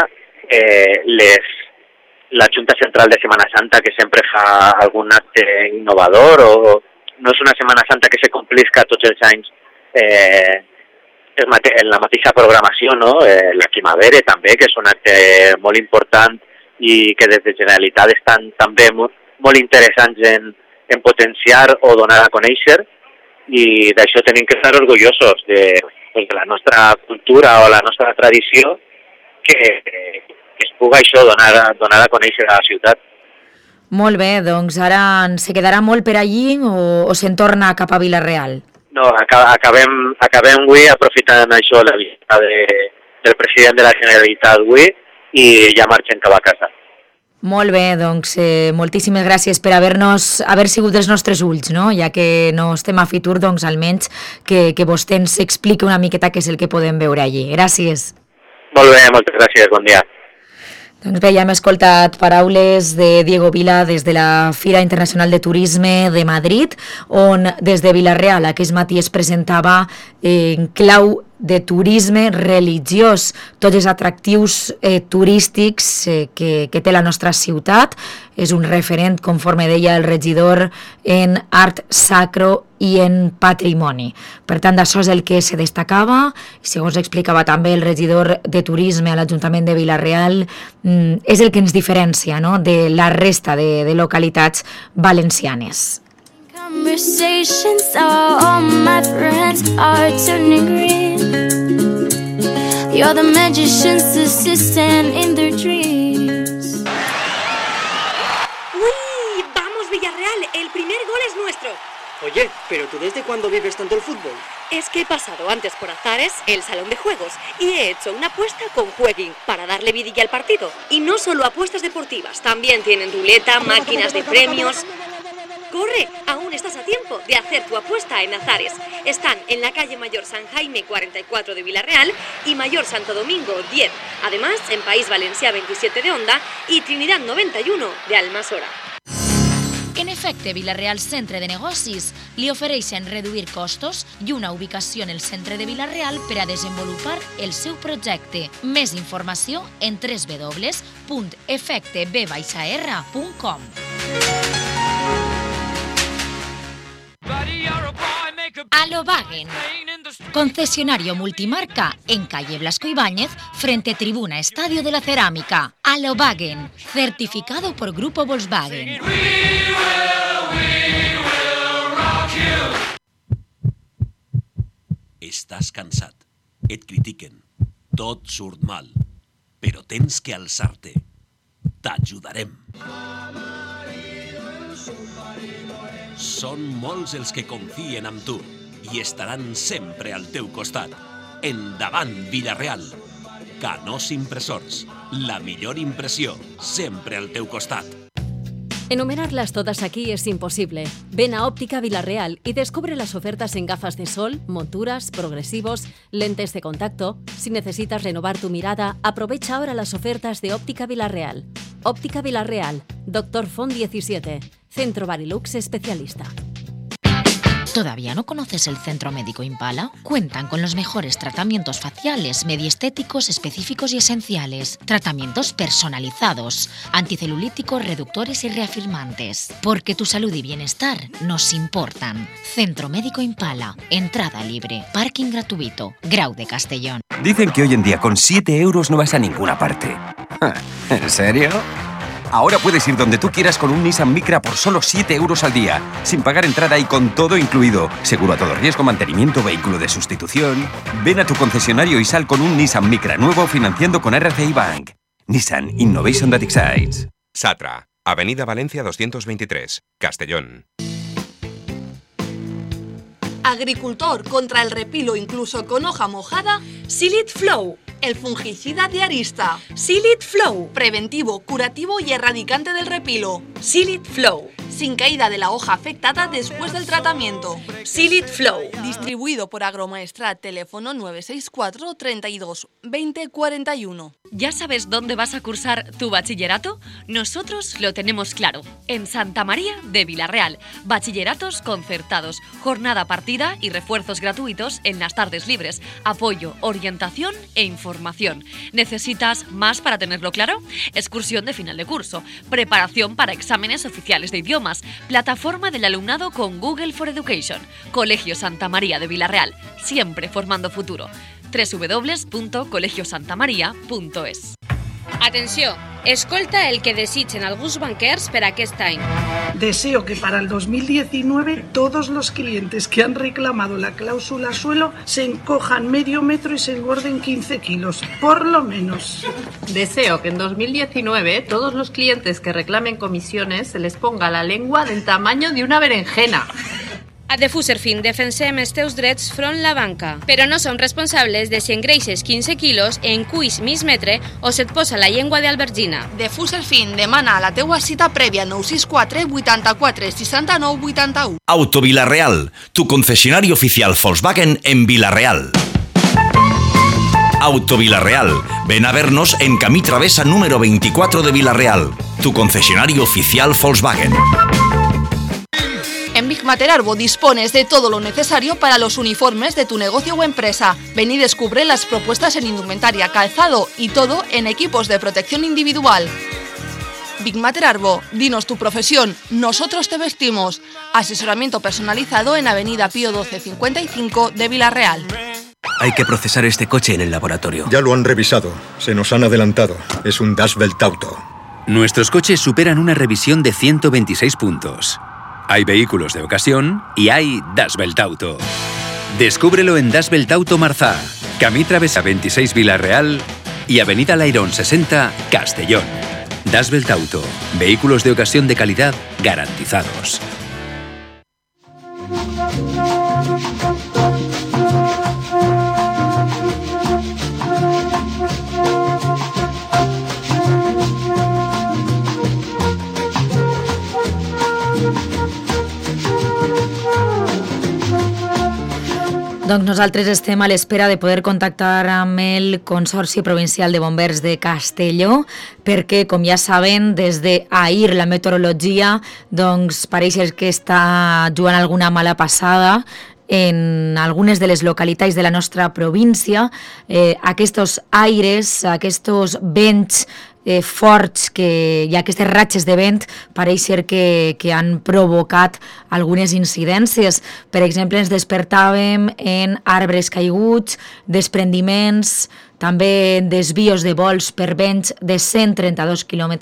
la Junta Central de Setmana Santa, que sempre fa algun acte innovador, o no és una Setmana Santa que se complisca tots els anys en la mateixa programació, no? La Quimavere també, que és un acte molt important i que des de Generalitat estan també molt interessants en potenciar o donar a conèixer, i d'això tenim que estar orgullosos de la nostra cultura o la nostra tradició, que es puga això donar a conèixer a la ciutat. Molt bé, doncs ara se quedarà molt per allí o se'n torna cap a Vila-real? No, acabem avui aprofitant això la visita del president de la Generalitat avui i ja marxem cap a casa. Molt bé, doncs moltíssimes gràcies per haver sigut els nostres ulls, no? Ja que no estem a Fitur, doncs almenys que vostè ens expliqui una miqueta què és el que podem veure allí. Gràcies. Molt bé, moltes gràcies, bon dia. Doncs bé, ja hem escoltat paraules de Diego Vila des de la Fira Internacional de Turisme de Madrid, on des de Vila-real aquest matí es presentava en clau de turisme religiós, tots els atractius turístics que té la nostra ciutat. És un referent, conforme deia el regidor, en art sacro i en patrimoni. Per tant, això és el que se destacava, i segons explicava també el regidor de turisme a l'Ajuntament de Vila-real, és el que ens diferencia, no?, de la resta de localitats valencianes. Conversations, all my friends are turning green. You're the magician's assistant in their dreams. ¡Uy! ¡Vamos, Villarreal! El primer gol es nuestro. Oye, ¿pero tú desde cuándo vives tanto el fútbol? Es que he pasado antes por Azares, el salón de juegos, y he hecho una apuesta con Jueguin para darle vidilla al partido. Y no solo apuestas deportivas, también tienen ruleta, máquinas de premios. ¡Corre! Aún estás a tiempo de hacer tu apuesta en Azares. Están en la calle Mayor San Jaime 44 de Vila-real y Mayor Santo Domingo 10. Además, en País Valencià 27 de Onda y Trinidad 91 de Almassora. En efecte, Vila-real Centre de Negocis li ofereixen reduir costos i una ubicació en el centre de Vila-real per a desenvolupar el seu projecte. Més informació en www.efecteb-r.com. Alobagen, concesionario multimarca en calle Blasco Ibáñez frente Tribuna Estadio de la Cerámica. Alobagen, certificado por Grupo Volkswagen. Estàs cansat, et critiquen, tot surt mal, però tens que alçar-te. T'ajudarem. Són molts els que confien en tu i estaran sempre al teu costat. Endavant, Vila-real. Canós Impressors, la millor impressió, sempre al teu costat. Enumerarlas todas aquí es imposible. Ven a Óptica Vila-real y descubre las ofertas en gafas de sol, monturas, progresivos, lentes de contacto. Si necesitas renovar tu mirada, aprovecha ahora las ofertas de Óptica Vila-real. Óptica Vila-real, Dr. Font 17, Centro Barilux Especialista. ¿Todavía no conoces el Centro Médico Impala? Cuentan con los mejores tratamientos faciales, medioestéticos, específicos y esenciales. Tratamientos personalizados, anticelulíticos, reductores y reafirmantes. Porque tu salud y bienestar nos importan. Centro Médico Impala. Entrada libre. Parking gratuito. Grau de Castellón. Dicen que hoy en día con 7 euros no vas a ninguna parte. ¿En serio? Ahora puedes ir donde tú quieras con un Nissan Micra por solo 7 euros al día, sin pagar entrada y con todo incluido. Seguro a todo riesgo, mantenimiento, vehículo de sustitución. Ven a tu concesionario y sal con un Nissan Micra nuevo financiando con RCI Bank. Nissan Innovation that excites. Satra, Avenida Valencia 223, Castellón. Agricultor contra el repilo incluso con hoja mojada, Silid Flow. el fungicida de Arista. Silid Flow. Preventivo, curativo y erradicante del repilo. Silid Flow. Sin caída de la hoja afectada después del tratamiento. Silid Flow. Distribuido por Agromaestrat, teléfono 964 32 20 41. ¿Ya sabes dónde vas a cursar tu bachillerato? Nosotros lo tenemos claro. En Santa María de Vilarreal. Bachilleratos concertados, jornada partida y refuerzos gratuitos en las tardes libres. Apoyo, orientación e información. ¿Necesitas más para tenerlo claro? Excursión de final de curso. Preparación para exámenes oficiales de idiomas. Plataforma del alumnado con Google for Education. Colegio Santa María de Vilarreal. Siempre formando futuro. www.colegiosantamaria.es. Atenció! Escolta el que desitgen alguns banquers per aquest any. Deseo que para el 2019 todos los clientes que han reclamado la cláusula suelo se encojan medio metro y se engorden 15 kilos, por lo menos. Deseo que en 2019 todos los clientes que reclamen comisiones se les ponga la lengua del tamaño de una berenjena. A Defuserfin defensem els teus drets front la banca, però no som responsables de si engreixes 15 quilos, encuis mig metre o se't posa la llengua d'albergina. Defuserfin demana la teua cita prèvia 964 84 69 81. Auto Vilarreal, tu concesionario oficial Volkswagen en Vilarreal. Auto Vilarreal, ven a vernos en Camí Travesa número 24 de Vilarreal, tu concesionario oficial Volkswagen. En Big Mater Arbo dispones de todo lo necesario para los uniformes de tu negocio o empresa. Ven y descubre las propuestas en indumentaria, calzado y todo en equipos de protección individual. Big Mater Arbo, dinos tu profesión, nosotros te vestimos. Asesoramiento personalizado en Avenida Pío 12 55 de Vilarreal. Hay que procesar este coche en el laboratorio. Ya lo han revisado, se nos han adelantado. Es un Das Welt Auto. Nuestros coches superan una revisión de 126 puntos. Hay vehículos de ocasión y hay Das Welt Auto. Descúbrelo en Das Welt Auto Marzá, Camí Travesa 26 Vilarreal y Avenida Lairón 60 Castellón. Das Welt Auto, vehículos de ocasión de calidad garantizados. Doncs nosaltres estem a l'espera de poder contactar amb el Consorci Provincial de Bombers de Castelló perquè, com ja saben, des d'ahir la meteorologia doncs, pareix que està jugant alguna mala passada en algunes de les localitats de la nostra província. Aquests aires, aquests vents forts i aquestes ratxes de vent pareix ser que han provocat algunes incidències. Per exemple, ens despertàvem en arbres caiguts, desprendiments, també desvios de vols per vents de 132 km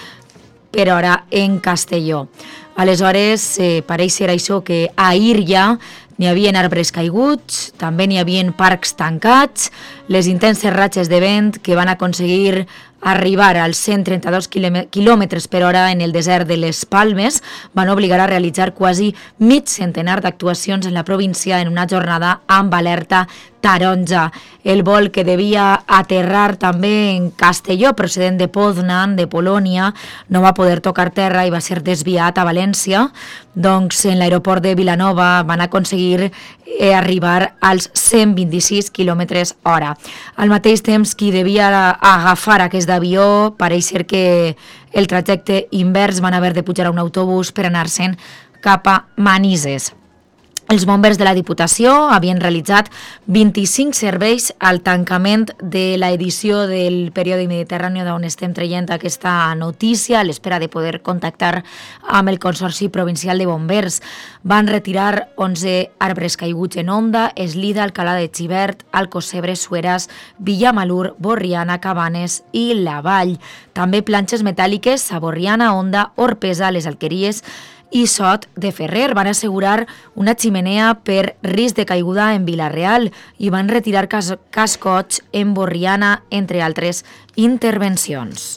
per hora en Castelló. Aleshores, pareix ser això que ahir ja n'hi havia arbres caiguts, també n'hi havia parcs tancats, les intenses ratxes de vent que van aconseguir arribar als 132 km per hora en el desert de les Palmes van obligar a realitzar quasi mig centenar d'actuacions en la província en una jornada amb alerta taronja. El vol que devia aterrar també en Castelló, procedent de Poznan, de Polònia, no va poder tocar terra i va ser desviat a València. Doncs en l'aeroport de Vilanova van aconseguir arribar als 126 km hora. Al mateix temps, qui devia agafar aquest avió, pareix ser que el trajecte invers van haver de pujar a un autobús per anar-se'n cap a Manises. Els bombers de la Diputació havien realitzat 25 serveis al tancament de l'edició del període mediterrani d'on estem traient aquesta notícia a l'espera de poder contactar amb el Consorci Provincial de Bombers. Van retirar 11 arbres caiguts en Onda, Eslida, Alcalà de Xivert, Alcocebre, Sueras, Villamalur, Borriana, Cabanes i La Vall. També planxes metàl·liques a Borriana, Onda, Orpesa, Les Alqueries i Sot de Ferrer. Van assegurar una ximenea per risc de caiguda en Vilarreal i van retirar cascots en Borriana, entre altres intervencions.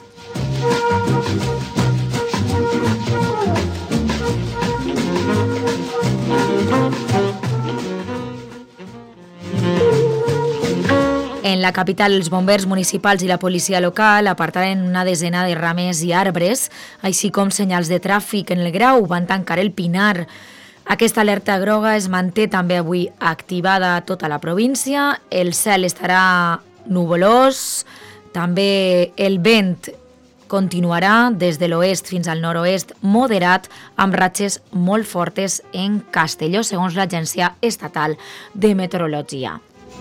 la capital, els bombers municipals i la policia local apartaren una desena de rames i arbres, així com senyals de tràfic en el Grau, van tancar el Pinar. Aquesta alerta groga es manté també avui activada a tota la província, el cel estarà nuvolós, també el vent continuarà des de l'oest fins al nord-oest moderat amb ratxes molt fortes en Castelló, segons l'Agència Estatal de Meteorologia.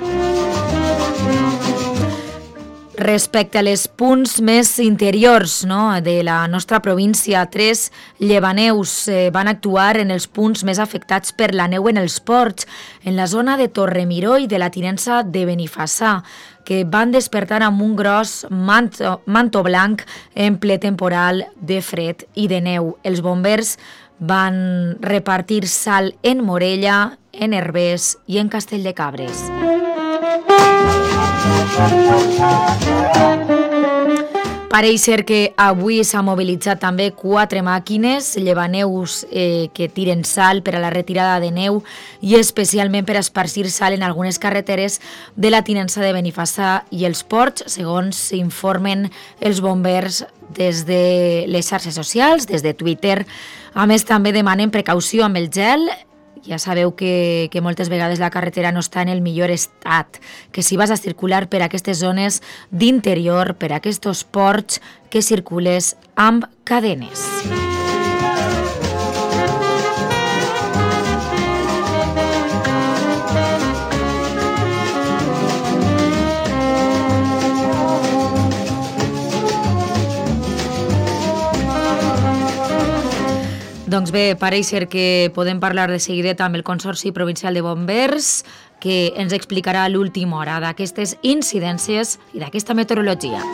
Respecte a les punts més interiors de la nostra província, 3 llevaneus van actuar en els punts més afectats per la neu en els ports, en la zona de Torremiró i de la tinença de Benifassà, que van despertar amb un gros manto blanc en ple temporal de fred i de neu. Els bombers van repartir sal en Morella, en Herbers i en Castell de Cabres. Pareix ser que avui s'ha mobilitzat també 4 màquines llevaneus que tiren sal per a la retirada de neu i especialment per a esparcir sal en algunes carreteres de la tinença de Benifassà i els ports, segons s'informen els bombers des de les xarxes socials, des de Twitter. A més, també demanen precaució amb el gel. Ja sabeu que moltes vegades la carretera no està en el millor estat, que si vas a circular per aquestes zones d'interior, per aquests ports, que circules amb cadenes. Doncs bé, pareix ser que podem parlar de seguidet amb el Consorci Provincial de Bombers, que ens explicarà a l'última hora d'aquestes incidències i d'aquesta meteorologia.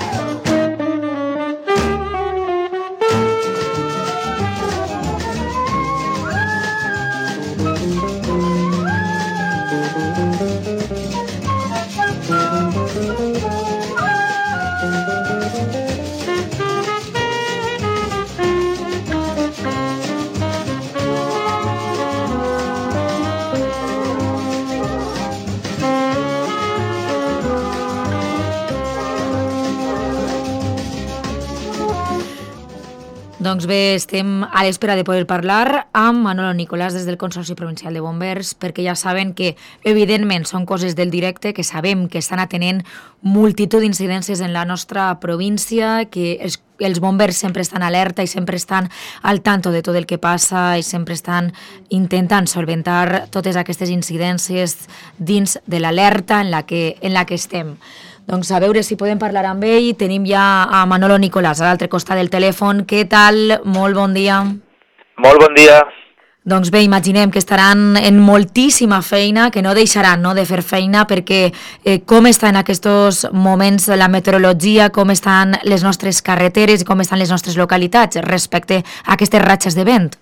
Doncs bé, estem a l'espera de poder parlar amb Manolo Nicolàs des del Consorci Provincial de Bombers, perquè ja saben que, evidentment, són coses del directe, que sabem que estan atenent multitud d'incidències en la nostra província, que els bombers sempre estan alerta i sempre estan al tanto de tot el que passa i sempre estan intentant solventar totes aquestes incidències dins de l'alerta en la que estem. Doncs a veure si podem parlar amb ell. Tenim ja a Manolo Nicolàs a l'altre costat del telèfon. Què tal? Molt bon dia. Molt bon dia. Doncs bé, imaginem que estaran en moltíssima feina, que no deixaran de fer feina, perquè com està en aquests moments la meteorologia, com estan les nostres carreteres i com estan les nostres localitats respecte a aquestes ratxes de vent?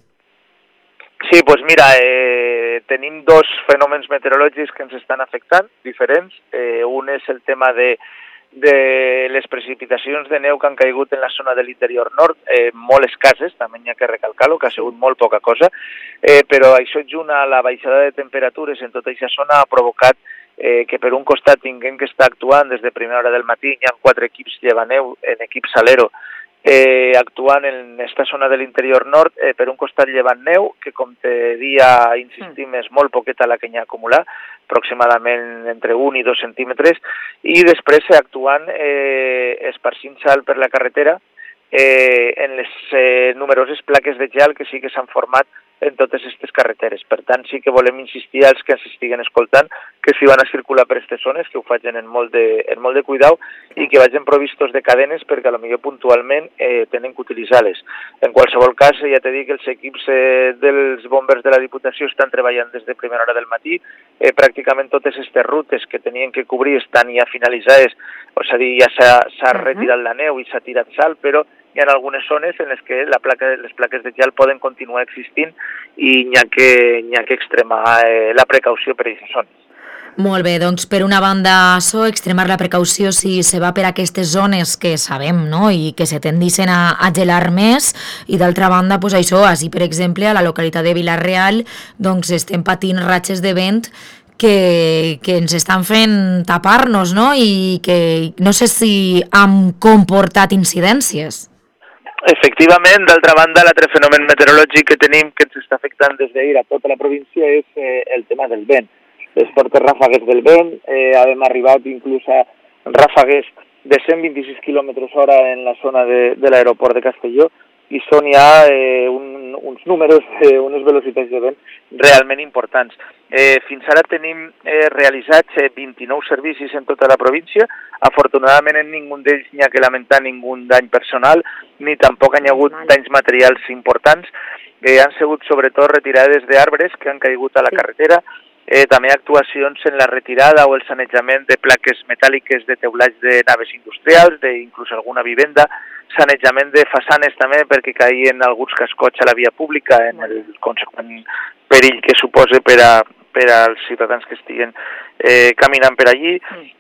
Sí, doncs mira, tenim 2 fenòmens meteorològics que ens estan afectant, diferents. Un és el tema de les precipitacions de neu que han caigut en la zona de l'interior nord, molt escasses, també hi ha que recalcar-ho, que ha sigut molt poca cosa, però això junt a la baixada de temperatures en tota aquesta zona ha provocat que per un costat tinguem que estar actuant des de primera hora del matí, hi ha 4 equips llevaneu en equip salero, actuant en aquesta zona de l'interior nord, per un costat llevant neu, que com te dia, insistim, és molt poqueta la que hi ha acumulat, aproximadament entre 1 i 2 centímetres, i després actuant esparcint sal per la carretera en les numeroses plaques de gel que sí que s'han format en totes aquestes carreteres. Per tant, sí que volem insistir als que ens estiguen escoltant que si van a circular per aquestes zones, que ho facin en molt de cuidau i que vagin provistos de cadenes perquè potser puntualment tenen que utilitzar-les. En qualsevol cas, ja t'he dit que els equips dels bombers de la Diputació estan treballant des de primera hora del matí. Pràcticament totes aquestes rutes que tenien que cobrir estan ja finalitzades, és a dir, ja s'ha retirat la neu i s'ha tirat sal, però hi ha algunes zones en les que les plaques de gel poden continuar existint i hi ha que extremar la precaució per aquestes zones. Molt bé, doncs per una banda extremar la precaució si se va per aquestes zones que sabem, no?, i que se tendixen a gelar més, i d'altra banda, així per exemple a la localitat de Vila-real doncs estem patint ratxes de vent que ens estan fent tapar-nos, no? I que no sé si han comportat incidències. Efectivament, d'altra banda, l'altre fenomen meteorològic que tenim que ens està afectant des d'ahir a tota la província és el tema del vent. Les fortes ràfegues del vent, hem arribat inclús a ràfegues de 126 km/h en la zona de l'aeroport de Castelló, i són ja uns números, unes velocitats de vent realment importants. Fins ara tenim realitzats 29 servicis en tota la província. Afortunadament en ningú d'ells n'hi ha que lamentar ningú dany personal, ni tampoc hi ha hagut danys materials importants. Han sigut sobretot retirades d'arbres que han caigut a la carretera, també actuacions en la retirada o el sanejament de plaques metàl·liques de teulats de naves industrials, inclús alguna vivenda, sanejament de façanes també perquè caïen alguns cascots a la via pública en el conseqüent perill que suposa per als ciutadans que estiguen caminant per allí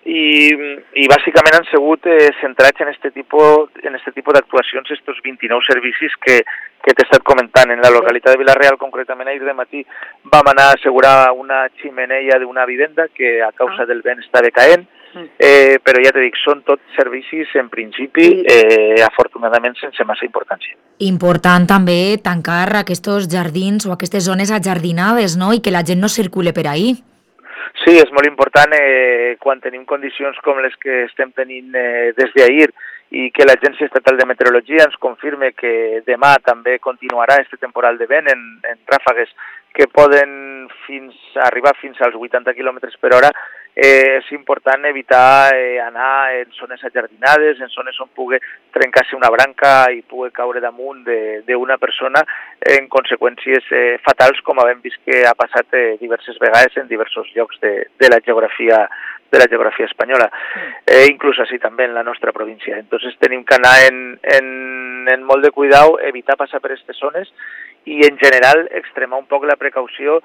i bàsicament han sigut centrats en este tipus d'actuacions estos 29 servicis que t'he estat comentant. En la localitat de Vila-real, concretament ahir de matí, vam anar a assegurar una ximenea d'una vivenda que a causa del vent estava caent, però ja t'he dit, són tots servicis en principi, afortunadament sense massa importància. Important també tancar aquests jardins o aquestes zones ajardinades, no? I que la gent no circule per ahí. Sí, és molt important quan tenim condicions com les que estem tenint des d'ahir i que l'Agència Estatal de Meteorologia ens confirme que demà també continuarà este temporal de vent en ràfegues que poden arribar fins als 80 km/h. És important evitar anar en zones ajardinades, en zones on pugui trencar-se una branca i pugui caure damunt d'una persona en conseqüències fatals, com hem vist que ha passat diverses vegades en diversos llocs de la geografia espanyola, inclús així també en la nostra província. Entonces tenim que anar en molt de cuidado, evitar passar per aquestes zones i en general extremar un poc la precaució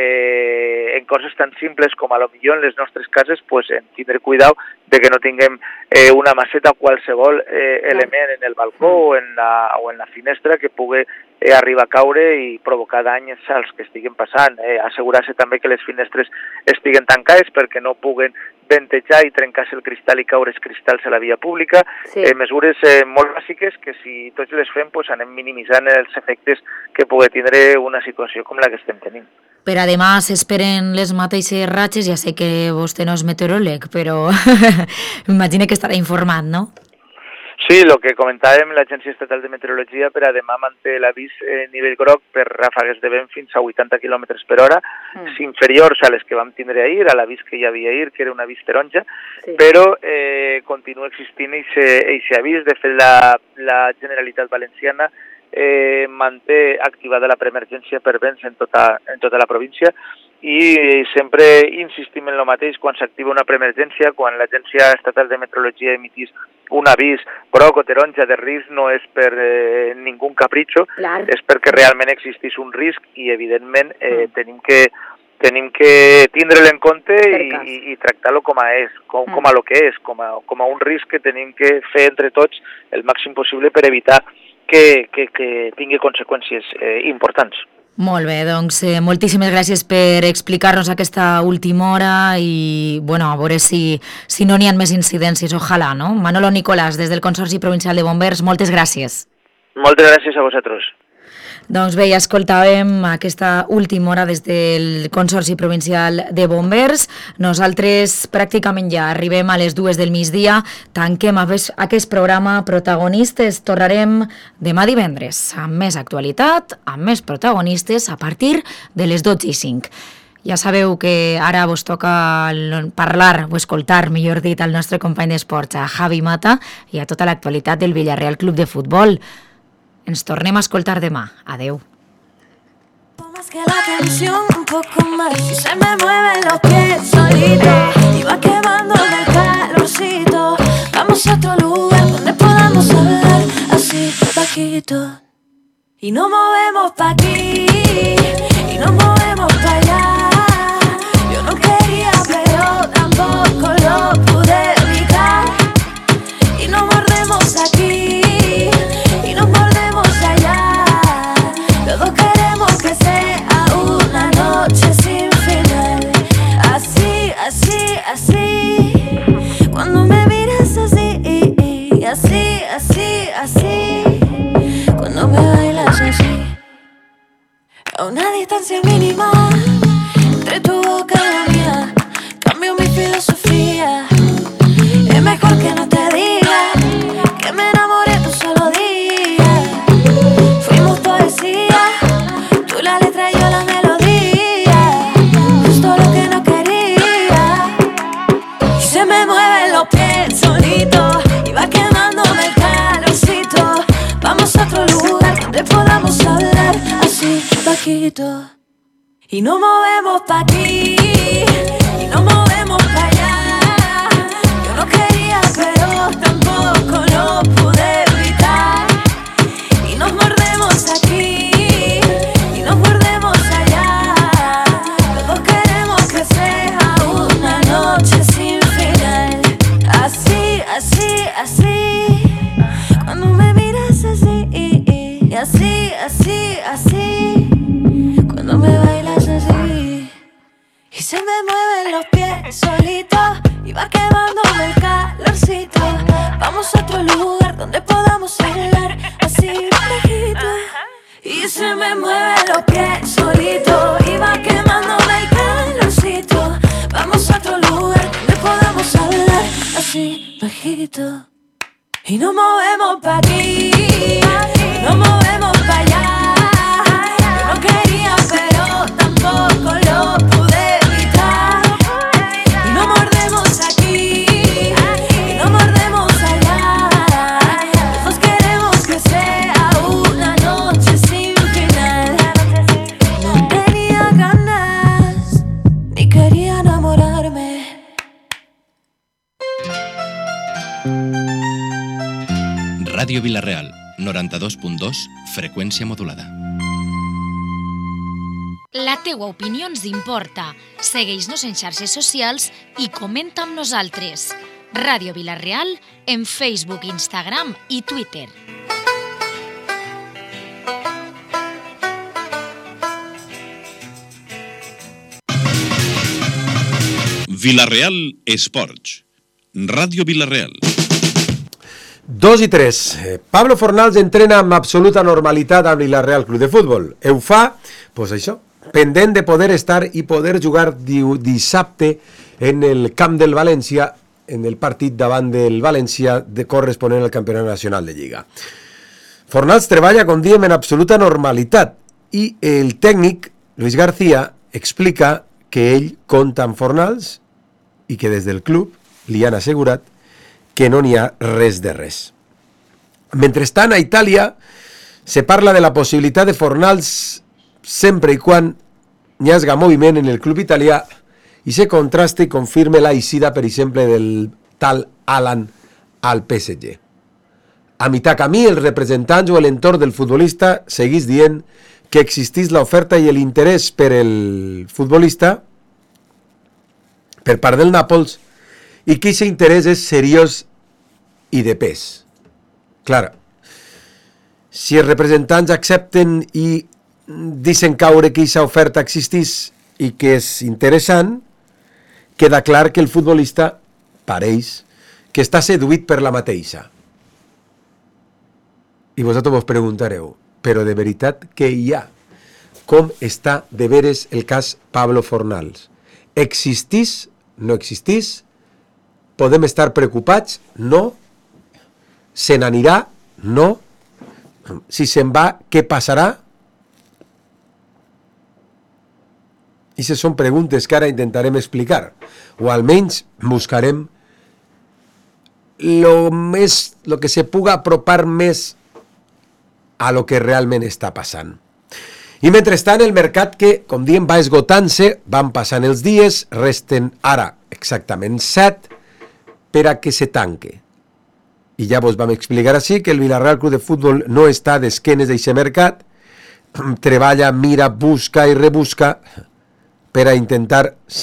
en coses tan simples com a lo millor en les nostres cases, pues, en tindre cuidado de que no tinguem una maceta o qualsevol element en el balcó o en la finestra que pugui arribar a caure i provocar danys als que estiguen passant. Assegurar-se també que les finestres estiguen tancades perquè no puguen ventejar i trencar-se el cristall i caure els cristalls a la via pública. Mesures molt bàsiques que si tots les fem pues, anem minimitzant els efectes que pugui tindre una situació com la que estem tenint. Per a demà s'esperen les mateixes ratxes, ja sé que vostè no és meteoròleg, però m'imagino que estarà informat, no? Sí, el que comentàvem, l'Agència Estatal de Meteorologia per a demà manté l'avís nivell groc per ràfegues de vent fins a 80 km/h, inferiors a les que vam tindre ahir, a l'avís que hi havia ahir, que era un avís taronja, però continua existint aquest avís. De fet, la Generalitat Valenciana manté activada la preemergència per vents en tota la província i sempre insistim en el mateix, quan s'activa una preemergència, quan l'Agència Estatal de Meteorologia emitís un avís groc o taronja de risc, no és per ningú capritxo, és perquè realment existís un risc i evidentment tenim que tindre-lo en compte i tractar-lo com a lo que és, com a un risc que tenim que fer entre tots el màxim possible per evitar que tingui conseqüències importants. Molt bé, doncs moltíssimes gràcies per explicar-nos aquesta última hora i bueno, a veure si no n'hi ha més incidències, ojalà, no? Manolo Nicolás, des del Consorci Provincial de Bombers, moltes gràcies. Moltes gràcies a vosaltres. Doncs bé, ja escoltàvem aquesta última hora des del Consorci Provincial de Bombers. Nosaltres pràcticament ja arribem a les 2 del migdia. Tanquem aquest programa Protagonistes. Tornarem demà divendres amb més actualitat, amb més protagonistes a partir de les 12:05. Ja sabeu que ara vos toca parlar o escoltar, millor dit, al nostre company d'esports, a Javi Mata, i a tota l'actualitat del Villarreal Club de Futbol. Ens tornem a escoltar demà. Adeu. Más que la tensión, un poco más y se me mueven los pies solito y va quemando el calorcito. Vamos a otro lugar donde podamos hablar así bajito y nos movemos pa' aquí y nos movemos pa' allá. Yo no quería pero tampoco lo pude evitar y nos mordemos aquí y nos mordemos allá. Todos queremos que sea una noche sin final. a una distancia mínima entre tu boca y la mía. Cambio mi filosofía. Es mejor que no te diga que me enamoré tu solo día. Fuimos poesía, tú la letra y yo la melodía. Justo lo que no quería. Y se me mueven los pies solito y va quemándome el calorcito. Vamos a otro lugar donde podamos hablar así bajito. Y nos movemos pa' aquí y nos movemos pa' allá. Yo no quería pero tampoco lo pude evitar. Y nos mordemos aquí y nos mordemos allá. Los dos queremos que sea una noche sin final. Así, así, así. Cuando me miras así, y así, así, así. Cuando me bailas así. Y se me mueven los pies solitos y va quemándome el calorcito. Vamos a otro lugar donde podamos hablar así bajito. Y se me mueven los pies solitos y va quemándome el calorcito. Vamos a otro lugar donde podamos hablar así bajito. Y nos movemos pa' aquí y nos movemos pa' allá. Yo no quería pero tampoco lo pude evitar. Y nos mordemos aquí y nos mordemos allá. Los dos queremos que sea una noche sin final. No tenía ganas ni quería enamorarme. Ràdio Vila-real, 92.2, freqüència modulada. La teua opinió ens importa. Segueix-nos en xarxes socials i comenta amb nosaltres. Ràdio Vila-real en Facebook, Instagram i Twitter. Vila-real Esports. Ràdio Vila-real. 2 i 3. Pablo Fornals entrena amb absoluta normalitat amb Vila-real Club de Futbol. Ho fa, doncs això, pendent de poder estar i poder jugar dissabte en el camp del València, en el partit davant del València de corresponent al Campionat Nacional de Lliga. Fornals treballa, com diem, en absoluta normalitat i el tècnic, Luis García, explica que ell compta amb Fornals i que des del club li han assegurat que no n'hi ha res de res. Mentrestant, a Itàlia se parla de la possibilitat de Fornals sempre i quan hi hagi moviment en el club italià i se contrasta i confirme la eixida, per exemple, del tal Alan al PSG. A mitjà camí, els representants o l'entorn del futbolista seguís dient que existís l'oferta i l'interès per el futbolista per part del Nàpols i que aquest interès és seriós i de pes. Clar, si els representants accepten i deixen caure que aquesta oferta existís i que és interessant, queda clar que el futbolista pareix que està seduït per la mateixa. I vosaltres vos preguntareu, però de veritat què hi ha? Com està de veres el cas Pablo Fornals? Existís? No existís? Podem estar preocupats? No. Se n'anirà? No. Si se'n va, què passarà? I aquestes són preguntes que ara intentarem explicar, o almenys buscarem lo que se puga apropar més a lo que realment està passant. I mentrestant el mercat que, com diem, va esgotant-se, van passant els dies, resten ara exactament 7 per a que se tanque. I ja vos vam explicar així que el Vila-real Club de Futbol no està d'esquenes d'aquest mercat, treballa, mira, busca i rebusca per a intentar